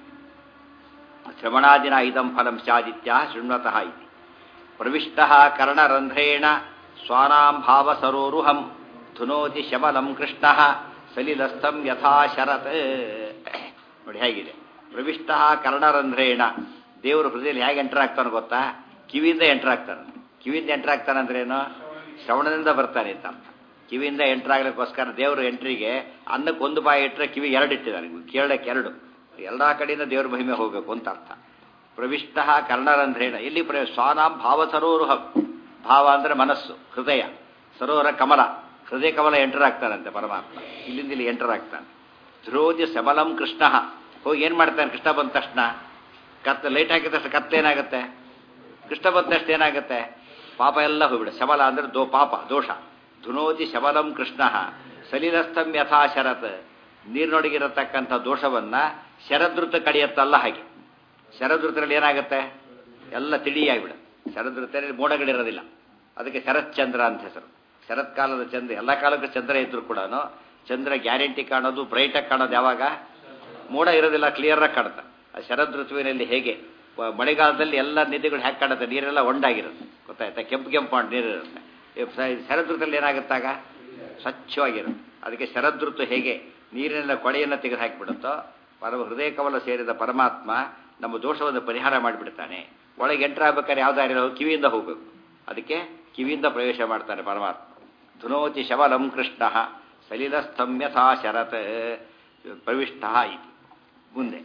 ಶ್ರವಣಾದಿನ ಇದಂ ಫಲಂ ಸ್ಯಾದಿತ್ಯ ಶೃಣ್ವತಃ ಇತಿ ಪ್ರವಿಷ್ಟ ಕರ್ಣರಂಧ್ರೇಣ ಸ್ವಾನಾಂ ಭಾವಸರೋರುಹಂ ಧುನೋತಿ ಶಮಲಂ ಕೃಷ್ಣ ಸಲಿಲಸ್ಥಂ ಯಥಾ ಶರತ್. ನೋಡಿ ಹೇಗಿದೆ. ಪ್ರವಿಷ್ಟ ಕರ್ಣರಂಧ್ರೇಣ, ದೇವರು ಹೃದಯದಲ್ಲಿ ಹೇಗೆ ಎಂಟರ್ ಆಗ್ತಾನೆ ಗೊತ್ತಾ? ಕಿವಿಯಿಂದ ಎಂಟರ್ ಆಗ್ತಾನೆ. ಕಿವಿಯಿಂದ ಎಂಟರ್ ಆಗ್ತಾನೆ ಅಂದ್ರೇನು? ಶ್ರವಣದಿಂದ ಬರ್ತಾನೆ ಅಂತ ಅರ್ಥ. ಕಿವಿಯಿಂದ ಎಂಟರ್ ಆಗ್ಲಿಕ್ಕೋಸ್ಕರ ದೇವರು ಎಂಟ್ರಿಗೆ ಅನ್ನಕ್ಕೆ ಒಂದು ಬಾಯಿ ಇಟ್ಟರೆ ಕಿವಿ ಎರಡು ಇಟ್ಟಿದ್ದಾರೆ, ಕೇಳಕ್ಕೆ ಎರಡು. ಎಲ್ಲ ಕಡೆಯಿಂದ ದೇವ್ರ ಮಹಿಮೆ ಹೋಗಬೇಕು ಅಂತ ಅರ್ಥ. ಪ್ರವಿಷ್ಟ ಕರ್ಣರಂಧ್ರೇಣ, ಎಲ್ಲಿ ಸ್ವಾನಾಂ ಭಾವ ಸರೋರುಹಂ. ಭಾವ ಅಂದರೆ ಮನಸ್ಸು, ಹೃದಯ. ಸರೋವರ ಕಮಲ, ಹೃದಯ ಕಮಲ ಎಂಟರ್ ಆಗ್ತಾನಂತೆ ಪರಮಾತ್ಮ. ಇಲ್ಲಿಂದ ಇಲ್ಲಿ ಎಂಟರ್ ಆಗ್ತಾನೆ. ಧ್ರೋಜ ಶಮಲಂ ಕೃಷ್ಣ, ಹೋಗಿ ಏನು ಮಾಡ್ತಾನೆ ಕೃಷ್ಣ ಬಂದ ತಕ್ಷಣ? ಲೈಟ್ ಹಾಕಿದ ತಕ್ಷಣ ಕತ್ತೇನಾಗುತ್ತೆ? ಕೃಷ್ಣ ಬಂದ ತಕ್ಷಣ ಏನಾಗುತ್ತೆ? ಪಾಪ ಎಲ್ಲ ಹೋಗ್ಬಿಡ. ಶಮಲ ಅಂದರೆ ಪಾಪ ದೋಷ. ಧುನೋಜಿ ಶಮಲಂ ಕೃಷ್ಣ ಸಲಿಲಸ್ಥಂ ಯಥಾ ಶರತ್, ನೀರಿನೊಳಗಿರತಕ್ಕಂಥ ದೋಷವನ್ನ ಶರದೃತ ಕಡಿಯತ್ತಲ್ಲ ಹಾಗೆ. ಶರದೃತರಲ್ಲಿ ಏನಾಗುತ್ತೆ? ಎಲ್ಲ ತಿಳಿಯಾಗಿಬಿಡ. ಶರದೃತರಲ್ಲಿ ಮೋಡಗಳಿರೋದಿಲ್ಲ. ಅದಕ್ಕೆ ಶರತ್ಚಂದ್ರ ಅಂತ ಹೆಸರು. ಶರತ್ಕಾಲದ ಚಂದ್ರ, ಎಲ್ಲ ಕಾಲಕ್ಕೂ ಚಂದ್ರ ಇದ್ರು ಕೂಡ ಚಂದ್ರ ಗ್ಯಾರಂಟಿ ಕಾಣೋದು, ಬ್ರೈಟಾಗಿ ಕಾಣೋದು ಯಾವಾಗ? ಮೋಡ ಇರೋದಿಲ್ಲ, ಕ್ಲಿಯರಾಗಿ ಕಾಣುತ್ತೆ. ಆ ಶರದ್ ಋತುವಿನಲ್ಲಿ ಹೇಗೆ ಮಳೆಗಾಲದಲ್ಲಿ ಎಲ್ಲ ನದಿಗಳು ಹೇಗೆ ಕಾಣುತ್ತೆ, ನೀರೆಲ್ಲ ಒಂಡಾಗಿರುತ್ತೆ, ಗೊತ್ತಾಯ್ತಾ? ಕೆಂಪು ಕೆಂಪು ಮಾಡಿ ನೀರಿರುತ್ತೆ. ಶರದ್ ಋತುದಲ್ಲಿ ಏನಾಗುತ್ತಾಗ ಸ್ವಚ್ಛವಾಗಿರುತ್ತೆ. ಅದಕ್ಕೆ ಶರದ್ ಋತು ಹೇಗೆ ನೀರಿನೆಲ್ಲ ಕೊಳೆಯನ್ನು ತೆಗೆದು ಹಾಕಿಬಿಡುತ್ತೋ, ಹೃದಯ ಕಮಲ ಸೇರಿದ ಪರಮಾತ್ಮ ನಮ್ಮ ದೋಷವನ್ನು ಪರಿಹಾರ ಮಾಡಿಬಿಡ್ತಾನೆ. ಒಳಗೆ ಎಂಟ್ರ್ ಆಗ್ಬೇಕಾದ್ರೆ ಯಾವ್ದಾರಿಲ್ಲ, ಕಿವಿಯಿಂದ ಹೋಗಬೇಕು. ಅದಕ್ಕೆ ಕಿವಿಯಿಂದ ಪ್ರವೇಶ ಮಾಡ್ತಾನೆ ಪರಮಾತ್ಮ. ಧುನೋತಿ ಶಮಲಂ ಕೃಷ್ಣ ಸಲಿಲಸ್ಥಂ ಯಥಾ ಶರತ್ ಪ್ರವಿಷ್ಟ ಇತಿ. ಮುಂದೆ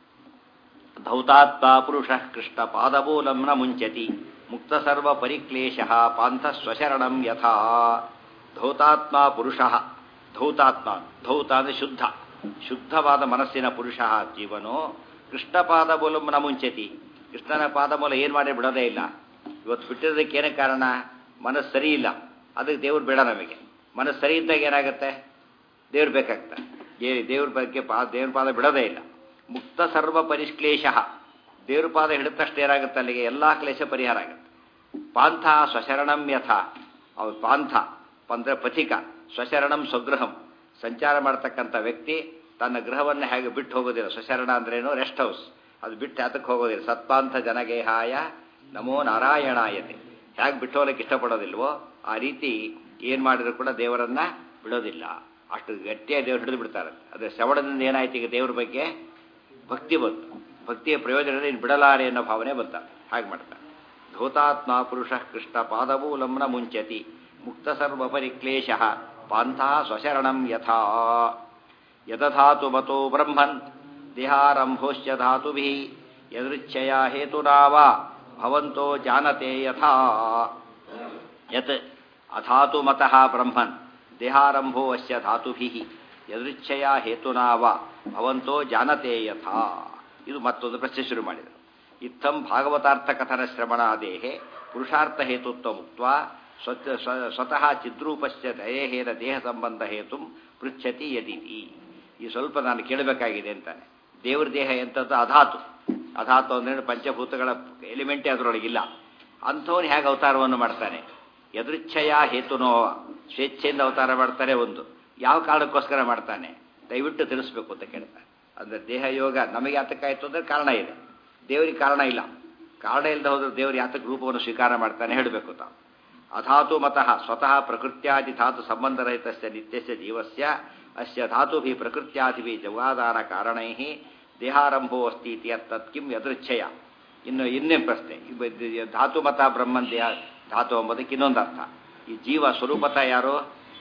ಧೌತಾತ್ಮ ಪುರುಷ ಕೃಷ್ಣ ಪಾದಮೂಲಂ ನ ಮುಂಚತಿ ಮುಕ್ತ ಸರ್ವ ಪರಿಕ್ಲೇಶ ಪಾಂಥ ಸ್ವಶರಣಂ ಯಥಾ. ಧೌತಾತ್ಮ ಪುರುಷ, ಧೌತಾತ್ಮ, ಧೌತ ಅಂದರೆ ಶುದ್ಧ, ಶುದ್ಧವಾದ ಮನಸ್ಸಿನ ಪುರುಷ ಜೀವನೋ ಕೃಷ್ಣ ಪಾದಮೂಲಂ ನ ಮುಂಚತಿ. ಕೃಷ್ಣನ ಪಾದಮೂಲ ಏನು ಮಾಡಿ ಬಿಡೋದೇ ಇಲ್ಲ. ಇವತ್ತು ಬಿಟ್ಟಿರೋದಕ್ಕೆ ಏನೇ ಕಾರಣ? ಮನಸ್ಸು ಸರಿ ಇಲ್ಲ, ಅದಕ್ಕೆ ದೇವ್ರು ಬೇಡ ನಮಗೆ. ಮನಸ್ಸು ಸರಿ ಇದ್ದಾಗ ಏನಾಗುತ್ತೆ? ದೇವ್ರು ಬೇಕಾಗ್ತದೆ. ದೇವ್ರ ಬಗ್ಗೆ ದೇವ್ರ ಪಾದ ಬಿಡೋದೇ ಇಲ್ಲ. ಮುಕ್ತ ಸರ್ವ ಪರಿಶ್ಲೇಷ, ದೇವ್ರ ಪಾದ ಹಿಡಿದ ತಕ್ಷಣ ಏನಾಗುತ್ತೆ? ಅಲ್ಲಿಗೆ ಎಲ್ಲ ಕ್ಲೇಶ ಪರಿಹಾರ ಆಗುತ್ತೆ. ಪಾಂಥ ಸ್ವಶರಣಂ ಯಥ, ಅವ್ರು ಪಾಂಥ ಅಂದರೆ ಪಥಿಕ, ಸ್ವಶರಣಂ ಸ್ವಗೃಹಂ, ಸಂಚಾರ ಮಾಡ್ತಕ್ಕಂಥ ವ್ಯಕ್ತಿ ತನ್ನ ಗೃಹವನ್ನು ಹೇಗೆ ಬಿಟ್ಟು ಹೋಗೋದಿಲ್ಲ. ಸ್ವಶರಣ ಅಂದ್ರೇನು? Rest house. ಅದು ಬಿಟ್ಟು ಅದಕ್ಕೆ ಹೋಗೋದಿಲ್ಲ. ಸತ್ಪಾಂಥ ಜನಗೇಹಾಯ ನಮೋ ನಾರಾಯಣಾಯತೆ. ಹೇಗೆ ಬಿಟ್ಟು ಹೋಗಲಿಕ್ಕೆ ಇಷ್ಟಪಡೋದಿಲ್ವೋ ಆ ರೀತಿ ಏನು ಮಾಡಿದ್ರು ಕೂಡ ದೇವರನ್ನ ಬಿಡೋದಿಲ್ಲ. ಅಷ್ಟು ಗಟ್ಟಿಯಾಗಿ ದೇವರು ಹಿಡಿದು ಬಿಡ್ತಾರೆ. ಅದೇ ಶ್ರವಣದಿಂದ ಏನಾಯ್ತು? ಈಗ ದೇವ್ರ ಬಗ್ಗೆ ಭಕ್ತಿ ಬಂತು. ಭಕ್ತಿಯ ಪ್ರಯೋಜನ ಇನ್ನು ಬಿಡಲಾರೆ ಅನ್ನೋ ಭಾವನೆ ಬಂತಾರೆ. ಹಾಗೆ ಮಾಡ್ತಾರೆ. ಧೌತಾತ್ಮ ಪುರುಷ ಕೃಷ್ಣ ಪಾದಮೂಲಂನ ಮುಂಚತಿ ಮುಕ್ತ ಸರ್ವ ಪರಿಕ್ಲೇಶ ಪಾಂಥ ಸ್ವಶರಣಂ ಯಥಾ. ಯದಧಾತು ಮತೋ ಬ್ರಹ್ಮನ್ ದೇಹಾರಂಭೋಶ್ಚ ಧಾತುಭಿಃ ಯದೃಚ್ಛಯ ಹೇತುನಾವ ಭವಂತೋ ಜಾನತೆ ಯಥಾ. ಯತ್ ಅಧಾತು ಮತಃ ಬ್ರಹ್ಮನ್ ದೇಹಾರಂಭೋ ಅಸ್ಯ ಧಾತುಭಿಃ ಯದೃಚ್ಛಯ ಹೇತುನಾವ ಭವಂತೋ ಜಾನತೆ ಯಥಾ. ಇದು ಮತ್ತೊಂದು ಪ್ರಶ್ನೆ ಶುರು ಮಾಡಿದರು. ಇತ್ತಂ ಭಾಗವತಾರ್ಥ ಕಥನ ಶ್ರವಣಾದೇಹೆ ಪುರುಷಾರ್ಥ ಹೇತುತ್ವ ಮುಕ್ತ ಸ್ವತಃ ಚಿದ್ರೂಪಸ್ಯ ದಯೇಹೇನ ದೇಹ ಸಂಬಂಧ ಹೇತು ಪೃಚ್ಛತಿ ಯದಿತಿ. ಈ ಸ್ವಲ್ಪ ನಾನು ಕೇಳಬೇಕಾಗಿದೆ ಅಂತಾನೆ. ದೇವ್ರ ದೇಹ ಎಂಥದ್ದು? ಅಧಾತು. ಅಧಾತು ಅಂದ್ರೆ ಪಂಚಭೂತಗಳ ಎಲಿಮೆಂಟೇ ಅದರೊಳಗಿಲ್ಲ. ಅಂಥವನು ಹೇಗೆ ಅವತಾರವನ್ನು ಮಾಡ್ತಾನೆ? ಯದೃಚ್ಛಯ ಹೇತುನೋ, ಸ್ವೇಚ್ಛೆಯಿಂದ ಅವತಾರ ಮಾಡ್ತಾರೆ. ಒಂದು ಯಾವ ಕಾರಣಕ್ಕೋಸ್ಕರ ಮಾಡ್ತಾನೆ? ದಯವಿಟ್ಟು ತಿಳಿಸ್ಬೇಕು ಅಂತ ಕೇಳ್ತಾನೆ. ಅಂದರೆ ದೇಹ ಯೋಗ ನಮಗೆ ಯಾತಕ್ಕಾಯ್ತು ಅಂದರೆ ಕಾರಣ ಇದೆ, ದೇವರಿಗೆ ಕಾರಣ ಇಲ್ಲ. ಕಾರಣ ಇಲ್ಲದೆ ಹೋದ್ರೆ ದೇವರು ಯಾತಕ್ಕೆ ರೂಪವನ್ನು ಸ್ವೀಕಾರ ಮಾಡ್ತಾನೆ ಹೇಳಬೇಕು ತಾವು. ಅಧಾತು ಮತಃ ಸ್ವತಃ ಪ್ರಕೃತ್ಯಾದಿ ಧಾತು ಸಂಬಂಧರಹಿತಸ್ಯ ನಿತ್ಯಸ್ಯ ಜೀವಸ್ಯ ಅಸ್ಯ ಧಾತುಭಿ ಪ್ರಕೃತ್ಯಾದಿಭಿ ಜವಾದಾನ ಕಾರಣೈಃ ದೇಹಾರಂಭೋ ಅಸ್ತಿ ಇತಿ ತತ್ ಕಿಂ ಯದೃಚ್ಛಯ. ಇನ್ನೇ ಪ್ರಶ್ನೆ. ಧಾತು ಮತ ಬ್ರಹ್ಮನ್ ದೇಹ ಧಾತು ಎಂಬುದಕ್ಕೆ ಇನ್ನೊಂದು ಅರ್ಥ. ಈ ಜೀವ ಸ್ವರೂಪತ ಯಾರು?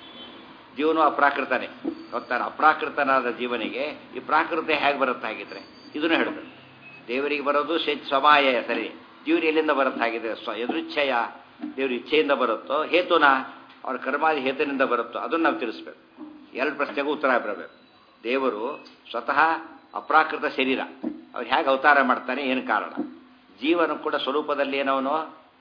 ಜೀವನು ಅಪ್ರಾಕೃತನೇ. ಗೊತ್ತಾನೆ? ಅಪ್ರಾಕೃತನಾದ ಜೀವನಿಗೆ ಈ ಪ್ರಾಕೃತ ಹೇಗೆ ಬರುತ್ತೆ ಹಾಗಿದ್ರೆ? ಇದನ್ನು ಹೇಳಿದ್ರು. ದೇವರಿಗೆ ಬರೋದು ಸ್ವಮಾಯ ಸರಿ, ಜೀವನ ಎಲ್ಲಿಂದ ಬರುತ್ತೆ ಹಾಗಿದ್ರೆ? ಯದೃಚ್ಛಯ, ದೇವ್ರ ಇಚ್ಛೆಯಿಂದ ಬರುತ್ತೋ ಹೇತುನ ಅವ್ರ ಕರ್ಮಾದಿ ಹೇತುನಿಂದ ಬರುತ್ತೋ ಅದನ್ನು ನಾವು ತಿಳಿಸ್ಬೇಕು. ಎರಡು ಪ್ರಶ್ನೆಗೂ ಉತ್ತರ ಬರಬೇಕು. ದೇವರು ಸ್ವತಃ ಅಪ್ರಾಕೃತ ಶರೀರ, ಅವ್ರು ಹೇಗೆ ಅವತಾರ ಮಾಡ್ತಾನೆ, ಏನು ಕಾರಣ? ಜೀವನ ಕೂಡ ಸ್ವರೂಪದಲ್ಲಿ ಏನವನು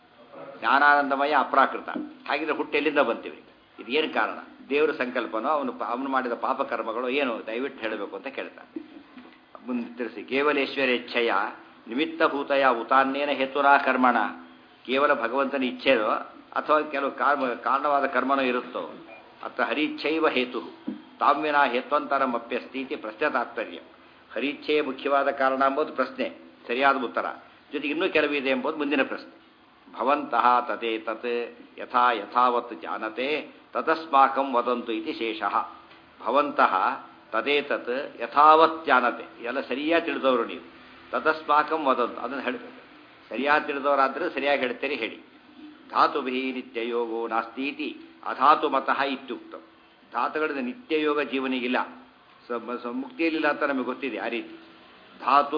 ಜ್ಞಾನಾನಂದಮಯ ಅಪ್ರಾಕೃತ. ಹಾಗಿದ್ರೆ ಹುಟ್ಟು ಎಲ್ಲಿಂದ ಬಂತೀವಿ? ಇದು ಏನು ಕಾರಣ? ದೇವರ ಸಂಕಲ್ಪನೋ ಅವನು ಮಾಡಿದ ಪಾಪ ಕರ್ಮಗಳು ಏನು? ದಯವಿಟ್ಟು ಹೇಳಬೇಕು ಅಂತ ಕೇಳ್ತಾನೆ. ಮುಂದೆ ತಿಳಿಸಿ. ಕೇವಲೇಶ್ವರೇಚ್ಛೆಯ ನಿಮಿತ್ತಭೂತಯ ಉತಾನ್ನೇನ ಹೇತುರಾ ಕರ್ಮಣ. ಕೇವಲ ಭಗವಂತನ ಇಚ್ಛೆಯೋ ಅಥವಾ ಕೆಲವು ಕಾರಣವಾದ ಕರ್ಮನೋ ಇರುತ್ತೋ ಅಥವಾ ಹರಿಚ್ಛೈವ ಹೇತು ತಾಮ್ಯನ ಹೇತ್ವಂತರಮಪ್ಯಸ್ತೀತಿ ಪ್ರಶ್ನೆ ತಾತ್ಪರ್ಯ. ಹರಿಚ್ಛೆಯೇ ಮುಖ್ಯವಾದ ಕಾರಣ ಎಂಬುದು ಪ್ರಶ್ನೆ, ಸರಿಯಾದ ಉತ್ತರ. ಜೊತೆಗೆ ಇನ್ನೂ ಕೆಲವಿದೆ ಎಂಬುದು ಮುಂದಿನ ಪ್ರಶ್ನೆ. ಭವಂತಹ ತದೇ ತತ್ ಯಥಾ ಯಥಾವತ್ ಜಾನತೆ ತತಸ್ಮಾಕಂ ವದಂತು ಇತಿ ಶೇಷಃ. ಭವಂತಹ ತದೇ ತತ್ ಯಥಾವತ್ ಜಾನತೆ, ಎಲ್ಲ ಸರಿಯಾಗಿ ತಿಳಿದವರು ನೀವು. ತತಸ್ಮಾಕಂ ವದಂತು, ಅದನ್ನು ಹೇಳಬೇಕು. ಸರಿಯಾಗಿ ತಿಳಿದವರಾದರೆ ಸರಿಯಾಗಿ ಹೇಳ್ತೀರಿ, ಹೇಳಿ. ಧಾತುಭಿ ನಿತ್ಯಯೋಗೋ ನಾಸ್ತೀತಿ ಅಧಾತು ಮತಃ ಇತ್ಯುಕ್ತ. ಧಾತುಗಳಿಂದ ನಿತ್ಯಯೋಗ ಜೀವನಿಗಿಲ್ಲ, ಮುಕ್ತಿಯಲ್ಲಿಲ್ಲ ಅಂತ ನಮಗೆ ಗೊತ್ತಿದೆ. ಆ ರೀತಿ ಧಾತು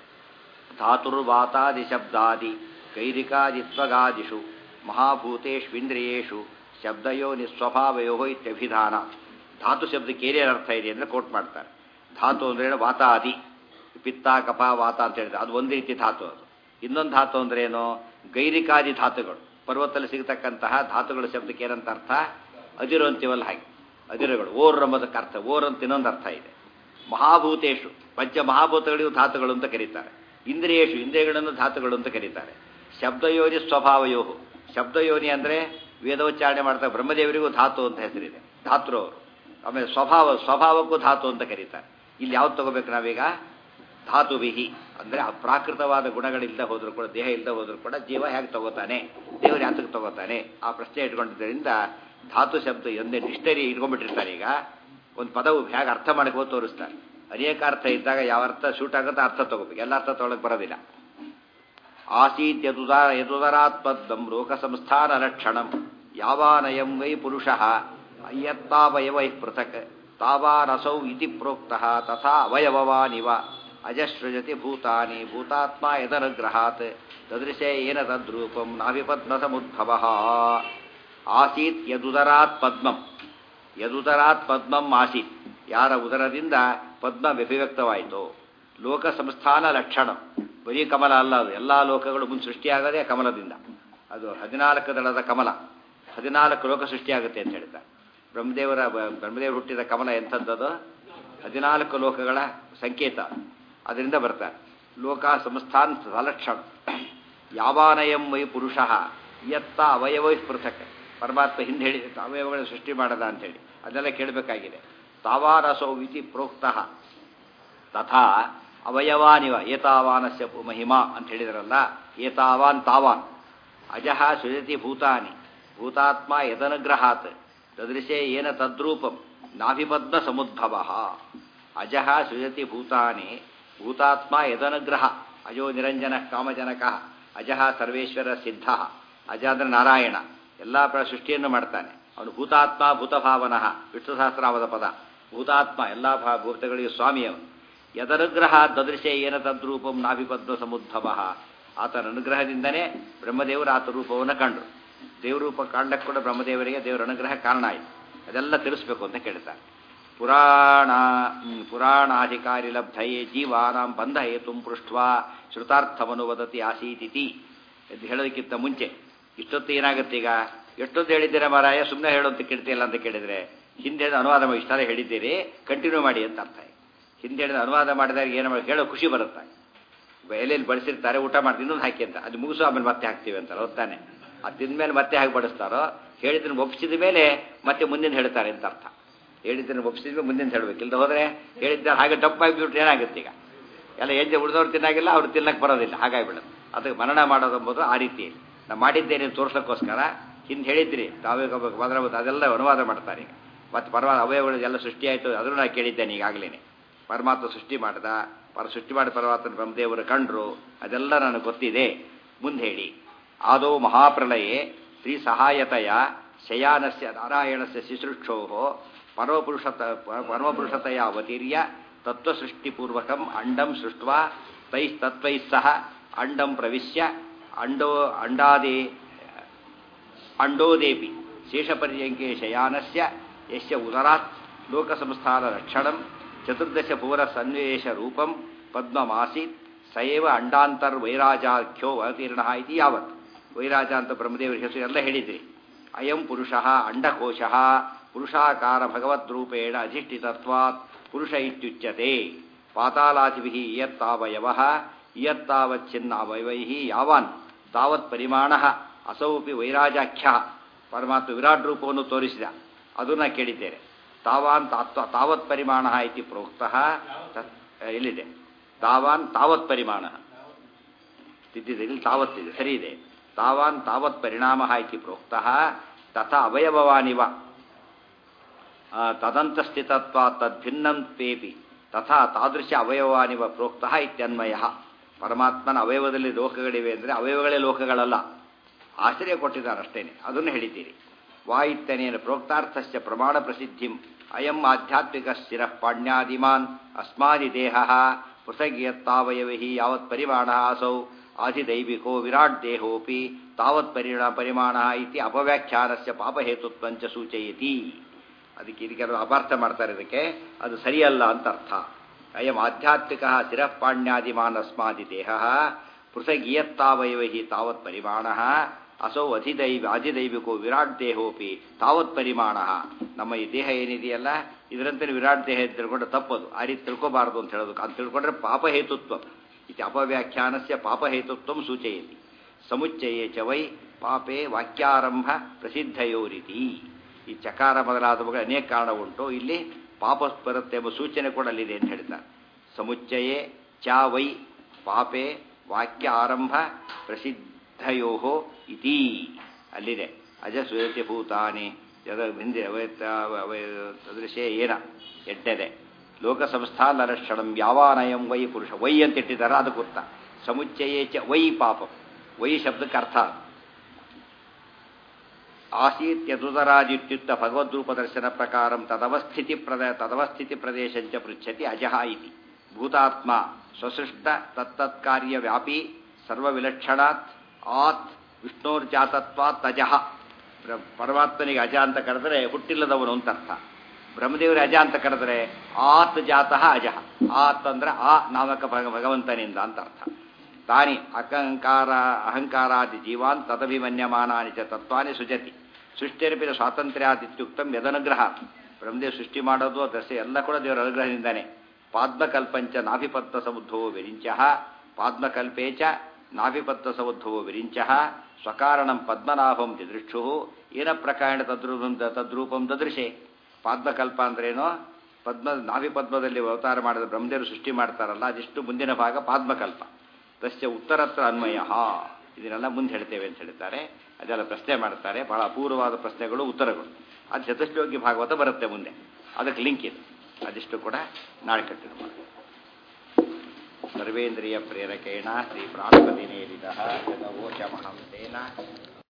ಧಾತುರ್ವಾತಾದಿ ಶಬ್ದಾದಿ ಕೈರಿಕಾದಿತ್ವಗಾದಿಷು ಮಹಾಭೂತೇಷ್ವಿಂದ್ರಿಯೇಷು ಶಬ್ದಯೋ ನಿಸ್ವಭಾವಯೋ ಇತ್ಯಭಿಧಾನ. ಧಾತು ಶಬ್ದಕ್ಕೆ ಏನೇನು ಅರ್ಥ ಇದೆ ಅಂದರೆ ಕೋಟ್ ಮಾಡ್ತಾರೆ. ಧಾತು ಅಂದ್ರೆ ವಾತಾದಿ, ಪಿತ್ತ ಕಫ ವಾತ ಅಂತ ಹೇಳಿದ್ರೆ ಅದು ಒಂದು ರೀತಿ ಧಾತು. ಅದು ಇನ್ನೊಂದು ಧಾತು ಅಂದ್ರೇನು? ಗೈರಿಕಾದಿ ಧಾತುಗಳು, ಪರ್ವತದಲ್ಲಿ ಸಿಗತಕ್ಕಂತಹ ಧಾತುಗಳ ಶಬ್ದಕ್ಕೆ ಏನಂತ ಅರ್ಥ? ಅದಿರು ಅಂತೀವಲ್ಲ ಹಾಗೆ, ಅದಿರುಗಳು. ಓರ್ ಎಂಬುದಕ್ಕೆ ಅರ್ಥ, ಓರ್ ಅಂತ ಇನ್ನೊಂದು ಅರ್ಥ ಇದೆ. ಮಹಾಭೂತೇಶು, ಪಂಚ ಮಹಾಭೂತಗಳಿಗೂ ಧಾತುಗಳು ಅಂತ ಕರೀತಾರೆ. ಇಂದ್ರಿಯೇಶು, ಇಂದ್ರಿಯಗಳನ್ನು ಧಾತುಗಳು ಅಂತ ಕರೀತಾರೆ. ಶಬ್ದಯೋನಿ ಸ್ವಭಾವಯೋಹು, ಶಬ್ದಯೋನಿ ಅಂದರೆ ವೇದೋಚ್ಚಾರಣೆ ಮಾಡ್ತಾರೆ. ಬ್ರಹ್ಮದೇವರಿಗೂ ಧಾತು ಅಂತ ಹೆಸರಿದೆ, ಧಾತೃ ಅವರು. ಆಮೇಲೆ ಸ್ವಭಾವಕ್ಕೂ ಧಾತು ಅಂತ ಕರೀತಾರೆ. ಇಲ್ಲಿ ಯಾವ್ದು ತಗೋಬೇಕು ನಾವೀಗ? ಧಾತುವಿಹಿ ಅಂದರೆ ಅಪ್ರಾಕೃತವಾದ ಗುಣಗಳಿಲ್ಲದೆ ಹೋದ್ರು ಕೂಡ, ದೇಹ ಇಲ್ಲದೆ ಹೋದ್ರು ಕೂಡ ಜೀವ ಹೇಗೆ ತಗೋತಾನೆ, ದೇವರು ಯಾತಕ್ಕೆ ತಗೋತಾನೆ, ಆ ಪ್ರಶ್ನೆ ಇಟ್ಕೊಂಡಿದ್ದರಿಂದ ಧಾತು ಶಬ್ದ ಒಂದೇ ಡಿಕ್ಷನರಿ ಇಟ್ಕೊಂಡ್ಬಿಟ್ಟಿರ್ತಾರೆ. ಈಗ ಒಂದು ಪದವು ಹೇಗೆ ಅರ್ಥ ಮಾಡ್ಕೋದು ತೋರಿಸ್ತಾರೆ. ಅನೇಕ ಅರ್ಥ ಇದ್ದಾಗ ಯಾವ ಅರ್ಥ ಶೂಟ್ ಆಗುತ್ತೆ ಅರ್ಥ ತಗೋಬೇಕು, ಎಲ್ಲ ಅರ್ಥ ತೊಗೊಳಕ್ಕೆ ಬರೋದಿಲ್ಲ. ಆಸೀತ್ ಯದುದರಾತ್ಮದ್ದಂ ಲೋಕ ಸಂಸ್ಥಾನ ಲಕ್ಷಣಂ ಯಾವಾನಯಂ ವೈ ಪುರುಷ ಯತ್ತಾವಯವೈ ಪೃಥಕ್ ತಾವಾನಸೌ ಇತಿ ಪ್ರೋಕ್ತಃ ತಥಾ ಅವಯವವಾನಿವ ಅಜಸೃಜತಿ ಭೂತಾನಿ ಭೂತಾತ್ಮ ಯದನುಗ್ರಹಾತ್ ತದೃಶೇ ಏನ ತದ್ರೂಪಂ ನಾಭಿಪದ್ಮಸಮುದ್ಭವಃ ಆಸೀತ್ ಯದುದರಾತ್ ಪದ್ಮಂ ಯದುದರಾತ್ ಪದ್ಮಂ ಆಸೀತ್ ಯಾರ ಉದರದಿಂದ ಪದ್ಮ ವ್ಯಭಿವ್ಯಕ್ತವಾಯಿತು ಲೋಕ ಸಂಸ್ಥಾನ ಲಕ್ಷಣ ಬರೀ ಕಮಲ ಅಲ್ಲ ಅದು ಎಲ್ಲ ಲೋಕಗಳು ಮುಂದೆ ಸೃಷ್ಟಿಯಾಗದೆ ಕಮಲದಿಂದ ಅದು 14 ದಳದ ಕಮಲ 14 ಲೋಕ ಸೃಷ್ಟಿಯಾಗುತ್ತೆ ಅಂತ ಹೇಳ್ತಾರೆ ಬ್ರಹ್ಮದೇವರು ಹುಟ್ಟಿದ ಕಮಲ ಎಂಥದ್ದದು 14 ಲೋಕಗಳ ಸಂಕೇತ ಅದರಿಂದ ಬರ್ತಾರೆ ಲೋಕ ಸಂಸ್ಥಾನ ಸಲಕ್ಷಣ ಯಾವಾನಯಂ ವೈ ಪುರುಷ ಯತ್ತ ಅವಯವೈ ಪೃಥಕ್ ಪರಮಾತ್ಮ ಹಿಂದೆ ಹೇಳಿ ಅವಯವಗಳನ್ನು ಸೃಷ್ಟಿ ಮಾಡದ ಅಂತೇಳಿ ಅದೆಲ್ಲ ಕೇಳಬೇಕಾಗಿದೆ ತಾವಾರಸೌ ಇತಿ ಪ್ರೋಕ್ತಃ ತಥಾ ಅವಯವಾನಿವ ಏತಾವಾನಸ್ಯ ಮಹಿಮಾ ಅಂತ ಹೇಳಿದ್ರಲ್ಲ ಏತಾವಾನ್ ತಾವಾನ್ ಅಜಃ ಸೃಜತಿ ಭೂತಾನಿ ಭೂತಾತ್ಮ ಯದನುಗ್ರಹಾತ್ ತದೃಶೇ ಏನ ತದ್ರೂಪಂ ನಾಭಿಪದ್ಮ ಸಮುದ್ಭವ ಅಜಃ ಸೃಜತಿ ಭೂತಾನಿ ಭೂತಾತ್ಮ ಯದನುಗ್ರಹ ಅಜೋ ನಿರಂಜನ ಕಾಮಜನಕ ಅಜಃ ಸರ್ವೇಶ್ವರ ಸಿದ್ಧ ಅಜ ಅಂದ್ರೆ ನಾರಾಯಣ ಎಲ್ಲ ಸೃಷ್ಟಿಯನ್ನು ಮಾಡ್ತಾನೆ ಅವನು ಭೂತಾತ್ಮ ಭೂತಭಾವನಃ ವಿಷ್ಣು ಸಹಸ್ರಾಮದ ಪದ ಭೂತಾತ್ಮ ಎಲ್ಲ ಭೂತಗಳಿಗೆ ಸ್ವಾಮಿ ಅವನು ಯದನುಗ್ರಹ ದದೃಶೇ ಏನ ತದ್ರೂಪಂ ನಾಭಿಪದ್ಮ ಸಮುದ್ಭವ ಆತನ ಅನುಗ್ರಹದಿಂದನೇ ಬ್ರಹ್ಮದೇವರು ಆತ ರೂಪವನ್ನು ಕಂಡ್ರು ದೇವರೂಪ ಕಾಂಡಕ್ಕೆ ಕೂಡ ಬ್ರಹ್ಮದೇವರಿಗೆ ದೇವರ ಅನುಗ್ರಹ ಕಾರಣ ಆಯಿತು ಅದೆಲ್ಲ ತಿಳಿಸ್ಬೇಕು ಅಂತ ಕೇಳ್ತಾರೆ ಪುರಾಣಾಧಿಕಾರಿ ಲಬ್ಧಯೇ ಜೀವಾನಾಂ ಬಂಧ ಹೇತುಂ ಪೃಷ್ಟ್ವಾ ಶ್ರುತಾರ್ಥವನ್ನು ವದತಿ ಆಸೀತಿತಿ ಎಂದು ಹೇಳೋದಕ್ಕಿಂತ ಮುಂಚೆ ಇಷ್ಟೊತ್ತು ಏನಾಗುತ್ತೆ ಈಗ ಎಷ್ಟೊತ್ತು ಹೇಳಿದ್ದೀರಾ ಮಾರಾಯ ಸುಮ್ಮನೆ ಹೇಳೋಂತ ಕೇಳ್ತಿಲ್ಲ ಅಂತ ಕೇಳಿದರೆ ಹಿಂದೆ ಅನುವಾದ ಇಷ್ಟಾರ ಹೇಳಿದ್ದೀರಿ ಕಂಟಿನ್ಯೂ ಮಾಡಿ ಅಂತ ಅರ್ಥ ಹಿಂದೆ ಹೇಳಿದ ಅನುವಾದ ಮಾಡಿದಾಗ ಏನು ಮಾಡಿ ಹೇಳೋ ಖುಷಿ ಬರುತ್ತೆ ಎಲೆಯಲ್ಲಿ ಬಳಸಿರ್ತಾರೆ ಊಟ ಮಾಡಿ ಇನ್ನೊಂದು ಹಾಕಿ ಅಂತ ಅದು ಮುಗಿಸು ಆಮೇಲೆ ಮತ್ತೆ ಹಾಕ್ತೀವಿ ಅಂತಾರೆ ಹೊತ್ತಾನೆ ಅದು ತಿಂದ್ಮೇಲೆ ಮತ್ತೆ ಹಾಕಿ ಬಡಿಸ್ತಾರೋ ಹೇಳಿದ್ದನ್ನು ಒಪ್ಪಿಸಿದ ಮೇಲೆ ಮತ್ತೆ ಮುಂದಿನ ಹೇಳ್ತಾರೆ ಅಂತ ಅರ್ಥ ಹೇಳಿದ್ದನ್ನು ಒಪ್ಪಿಸಿದ ಮೇಲೆ ಮುಂದಿನ ಹೇಳಬೇಕು ಇಲ್ಲದೆ ಹೋದರೆ ಹೇಳಿದ್ದಾರೆ ಹಾಗೆ ಟಪ್ಪಾಗಿಬಿಟ್ರೆ ಏನಾಗುತ್ತೆ ಈಗ ಎಲ್ಲ ಹೆಜ್ಜೆ ಉಳಿದವ್ರು ತಿನ್ನಾಗಿಲ್ಲ ಅವ್ರು ತಿನ್ನಕ್ಕೆ ಬರೋದಿಲ್ಲ ಹಾಗಾಗಿಬಿಡೋದು ಅದಕ್ಕೆ ಮನನ ಮಾಡೋದೆಂಬುದು ಆ ರೀತಿ ನಾನು ಮಾಡಿದ್ದೇನೆ ತೋರ್ಸೋಕ್ಕೋಸ್ಕರ ಹಿಂದೆ ಹೇಳಿದ್ರಿ ತಾವೇ ಬದಲಾವತ್ತು ಅದೆಲ್ಲ ಅನುವಾದ ಮಾಡ್ತಾರೆ ಈಗ ಮತ್ತು ಪರಮಾತ್ಮ ಅವಯವಗಳು ಎಲ್ಲ ಸೃಷ್ಟಿಯಾಯಿತು ಅದನ್ನು ನಾನು ಕೇಳಿದ್ದೇನೆ ಈಗಾಗಲೇ ಪರಮಾತ್ಮ ಸೃಷ್ಟಿ ಮಾಡಿದ ಸೃಷ್ಟಿ ಮಾಡಿ ಪರಮಾತ್ಮ ಬ್ರಹ್ಮದೇವರು ಕಂಡ್ರು ಅದೆಲ್ಲ ನನಗೆ ಗೊತ್ತಿದೆ ಮುಂದೆ ಹೇಳಿ ಆದೋ ಮಹಾಪ್ರಳಯೇ ಶ್ರೀ ಸಹಾಯತೆಯ ಶಯಾನಸ್ಯ ನಾರಾಯಣಸ್ಯ ಶಿಶೃಕ್ಷೋ ಪರಮಪುರುಷತೆಯ ಅವತೀರ್ಯ ತತ್ವಸೃಷ್ಟಿಪೂರ್ವಕಂ ಅಂಡಂ ಸೃಷ್ಟ್ವಾ ತೈಸ್ತತ್ವೈಃ ಸಹ ಅಂಡಂ ಪ್ರವಿಶ್ಯ ಅಂಡೋದೇಪಿ ಶೇಷಪರ್ಯಂಕೆ ಶಯಾನಸ್ಯ ಯಸ್ಯ ಉದರಾತ್ ಲೋಕಸಂಸ್ಥಾನ ರಕ್ಷಣಂ ಚತುರ್ದಶ ಪುರ ಸನ್ವೇಷ ರೂಪಂ ಪದ್ಮಮಾಸೀತ್ ಸಯೇವ ಅಂಡಾಂತರ್ವೈರಾಜಾಖ್ಯೋ ಅವತೀರ್ಣ ಇತಿ ಯಾವತ್ ವೈರಾಜ ಅಂತ ಬ್ರಹ್ಮದೇವರ ಹೆಸರು ಎಲ್ಲ ಹೇಳಿದ್ರಿ ಅಯಂ ಪುರುಷಃ ಅಂಡಕೋಶಃ ಪುರುಷಾಕಾರ ಭಗವದ್ರೂಪೇಣ ಅಧಿಷ್ಠಿತತ್ವಾತ್ ಪುರುಷ ಇತ್ಯುಚ್ಯತೆ ಪಾತಾಲಾದಿಭಿಃ ಇಯತ್ತಾವಯವಃ ಇಯತ್ತಾವಚ್ಛಿನ್ನಾವಯವೈಃ ಯಾವಾನ್ ತಾವತ್ ಪರಿಮಾಣಃ ಅಸೌಪಿ ವೈರಾಜಾಖ್ಯಃ ಪರಮಾತ್ಮ ವಿರಾಟ್ ರೂಪವನ್ನು ತೋರಿಸಿದ ಅದನ್ನು ಕೇಳಿದ್ದೇನೆ ತಾವಾನ್ ತಾವತ್ ಪರಿಮಾಣ ಇತಿ ಪ್ರೋಕ್ತಃ ಎಲ್ಲಿದೆ ತಾವಾನ್ ತಾವತ್ ಪರಿಮಾಣ ತಿದ್ದಿದೆ ಇಲ್ಲಿ ತಾವತ್ತಿದೆ ಸರಿ ಇದೆ ತಾವಾನ್ ತಾವತ್ ಪರಿಣಾಮ ಇತಿ ಪ್ರೋಕ್ತಃ ತಥಾ ಅವಯವವಾನಿವ ತದಂತಸ್ಥಿತತ್ವ ತದ್ಭಿನ್ನಂ ತೇಪಿ ತಥಾ ತಾದೃಶ ಅವಯವವಾನಿವ ಪ್ರೋಕ್ತಃ ಇತ್ಯನ್ವಯ ಪರಮಾತ್ಮನ ಅವಯವದಲ್ಲಿ ಲೋಕಗಳಿವೆ ಅಂದರೆ ಅವಯವಗಳೇ ಲೋಕಗಳಲ್ಲ ಆಶ್ಚರ್ಯ ಕೊಟ್ಟಿದ್ದಾರೆ ಅಷ್ಟೇನೆ ಅದನ್ನು ಹೇಳಿದ್ದೀರಿ ವಾ ಇತ್ಯನೇನ ಪ್ರೋಕ್ತಾರ್ಥಸ್ಯ ಪ್ರಮಾಣ ಪ್ರಸಿದ್ಧಿಂ ಅಯಂ ಆಧ್ಯಾತ್ಮಿಕ ಸ್ಥಿರ ಪಾಣ್ಯಾದಿಮಾನ್ ಅಸ್ಮಾದಿ ದೇಹ ಪೃಥಗ್ಯತ್ತಾವಯವೈ ಯಾವತ್ ಪರಿಮಾಣ ಅಸೌ ಆದಿದೈವಿಕೋ ವಿರಾಟ್ ದೇಹೋಪಿ ತಾವತ್ ಪರಿಮಾಣ ಇತಿ ಅಪವ್ಯಾಖ್ಯಾನಸ್ಯ ಪಾಪಹೇತುತ್ವಂಚ ಸೂಚಯತಿ ಅದಕ್ಕೆ ಇದು ಕೆಲವು ಅಪಾರ್ಥ ಮಾಡ್ತಾರೆ ಇದಕ್ಕೆ ಅದು ಸರಿಯಲ್ಲ ಅಂತ ಅರ್ಥ ಅಯಂ ಆಧ್ಯಾತ್ಮಿಕ ಸ್ಥಿರ ಪಾಣ್ಯಾದಿಮಾನ್ ಅಸ್ಮಾದಿ ದೇಹ ಪೃಥಗ್ಯತ್ತಾವಯವೈ ತಾವತ್ ಪರಿಮಾಣ ಅಸೌ ಅಧಿದೈವಿಕೋ ವಿರಾಟ್ ದೇಹೋಪಿ ತಾವತ್ ಪರಿಮಾಣ ನಮ್ಮ ಈ ದೇಹ ಏನಿದೆಯಲ್ಲ ಇದರಂತೆ ವಿರಾಟ್ ದೇಹ ತಿಳ್ಕೊಂಡ್ರೆ ತಪ್ಪದು ಆ ರೀತಿ ತಿಳ್ಕೋಬಾರದು ಅಂತ ಹೇಳೋದು ಅದು ತಿಳ್ಕೊಂಡ್ರೆ ಪಾಪಹೇತುತ್ವ ಇತಿ ಅಪವ್ಯಾಖ್ಯಾನಸ್ಯ ಪಾಪಹೇತುತ್ವ ಸೂಚಯತಿ ಸಮುಚ್ಚಯೇ ಚ ವೈ ಪಾಪೇ ವಾಕ್ಯಾರಂಭ ಪ್ರಸಿದ್ಧಯೋರಿತಿ ಈ ಚಕಾರ ಮೊದಲಾದವುಗಳ ಅನೇಕ ಕಾರಣ ಉಂಟು ಇಲ್ಲಿ ಪಾಪ ಬರುತ್ತೆ ಎಂಬ ಸೂಚನೆ ಕೂಡ ಅಲ್ಲಿದೆ ಅಂತ ಹೇಳ್ತಾರೆ ಸಮುಚ್ಚಯೇ ಚ ವೈ ಪಾಪೇ ವಾಕ್ಯ ಆರಂಭ ಪ್ರಸಿದ್ಧಯೋ ಇತಿ ಅಲ್ಲಿದೆ ಅಜ ಸುಯತಿ ಭೂತಾನಿ ಹಿಂದೆ ಸದೃಶೇ ಏನ ಎಟ್ಟದೆ ಲೋಕ ಸಂಸ್ಥಾನ ಲಕ್ಷಣಂ ಯಾವಾನಯಂ ವೈ ಪುರುಷ ವೈ ಅಂತ ಇಟ್ಟಿದ್ದಾರೆ ಅದು ಗೊತ್ತ ಸಮುಚ್ಚಯೇ ಚ ವೈ ಪಾಪಂ ವೈ ಶಬ್ದಕ್ಕೆ ಅರ್ಥ ಆಸೀತ್ಯದುದರಾದಿತ್ಯುಕ್ತ ಭಗವದ್ರೂಪದರ್ಶನ ಪ್ರಕಾರ ತದವಸ್ಥಿತಿ ಪ್ರದೇಶಂಚ ಪೃಚ್ಛತಿ ಅಜಃ ಇತಿ ಭೂತಾತ್ಮ ಸ್ವಸೃಷ್ಟ ತತ್ತತ್ಕಾರ್ಯ ವ್ಯಾಪಿ ಸರ್ವವಿಲಕ್ಷಣಾತ್ ಆತ್ ವಿಷ್ಣೋರ್ಜಾತತ್ವಾತ್ ಅಜಃ. ಪರಮಾತ್ಮನಿಗೆ ಅಜ ಅಂತ ಕರೆದರೆ ಹುಟ್ಟಿಲ್ಲದವನು ಅಂತ ಅರ್ಥ. ಬ್ರಹ್ಮದೇವರಿಗೆ ಅಜ ಅಂತ ಕರೆದರೆ ಆತ್ ಜಾತಃ ಅಜಃ. ಆತ್ ಅಂದ್ರೆ ಆ ನಾಮಕ ಭಗವಂತನಿಂದ ಅಂತ ಅರ್ಥ. ತಾನಿ ಅಹಂಕಾರಾದಿ ಜೀವಾನ್ ತದಭಿಮನ್ಯಮಾನಾನಿ ಚ ತತ್ವಾನಿ ಸುಜತಿ ಸೃಷ್ಟಿಯರ್ಪಿದ ಸ್ವಾತಂತ್ರ್ಯಾದಿತ್ಯುಕ್ತಂ ಯದನುಗ್ರಹ. ಬ್ರಹ್ಮದೇವ ಸೃಷ್ಟಿ ಮಾಡೋದು ದಶೆ ಎಲ್ಲ ಕೂಡ ದೇವರ ಅನುಗ್ರಹದಿಂದಾನೆ. ಪಾದ್ಮಕಲ್ಪಂಚ ನಾಭಿಪತ್ತ ಸಮುದ್ಭವೋ ವಿರಿಂಚಃ ಪಾದ್ಮಕಲ್ಪೇಚ ನಾಭಿಪತ್ತ ಸಮುದ್ಭವೋ ವಿರಿಂಚಃ ಸ್ವಕಾರಣಂ ಪದ್ಮನಾಭಂ ದಿದೃಕ್ಷು ಏನ ಪ್ರಕಾರಣ ತದ್ರೂಪಂ ದದೃಶೆ. ಪಾದ್ಮಕಲ್ಪ ಅಂದ್ರೇನೋ ನಾಭಿಪದ್ಮದಲ್ಲಿ ಅವತಾರ ಮಾಡಿದ ಬ್ರಹ್ಮದೇವರು ಸೃಷ್ಟಿ ಮಾಡ್ತಾರಲ್ಲ ಅದಿಷ್ಟು ಮುಂದಿನ ಭಾಗ ಪಾದ್ಮಕಲ್ಪ. ತಸ್ಯ ಉತ್ತರತ್ರ ಅನ್ವಯ. ಇದನ್ನೆಲ್ಲ ಮುಂದೆ ಹೇಳ್ತೇವೆ ಅಂತ ಹೇಳ್ತಾರೆ. ಅದೆಲ್ಲ ಪ್ರಶ್ನೆ ಮಾಡ್ತಾರೆ, ಬಹಳ ಅಪೂರ್ವವಾದ ಪ್ರಶ್ನೆಗಳು ಉತ್ತರಗಳು. ಅದು ಚತುಶ್ಲೋಕಿ ಭಾಗವತ ಬರುತ್ತೆ ಮುಂದೆ, ಅದಕ್ಕೆ ಲಿಂಕ್ ಇದೆ. ಅದಿಷ್ಟು ಕೂಡ ನಾಳೆ ಕಂಟಿನ್ಯೂ ಮಾಡಿ. ಸರ್ವೇಂದ್ರಿಯ ಪ್ರೇರಕೇಣ ಶ್ರೀ ಪ್ರಾಣಪತಿನೇರಿದ ಯದವೋಚಮಹಂ ತೇನ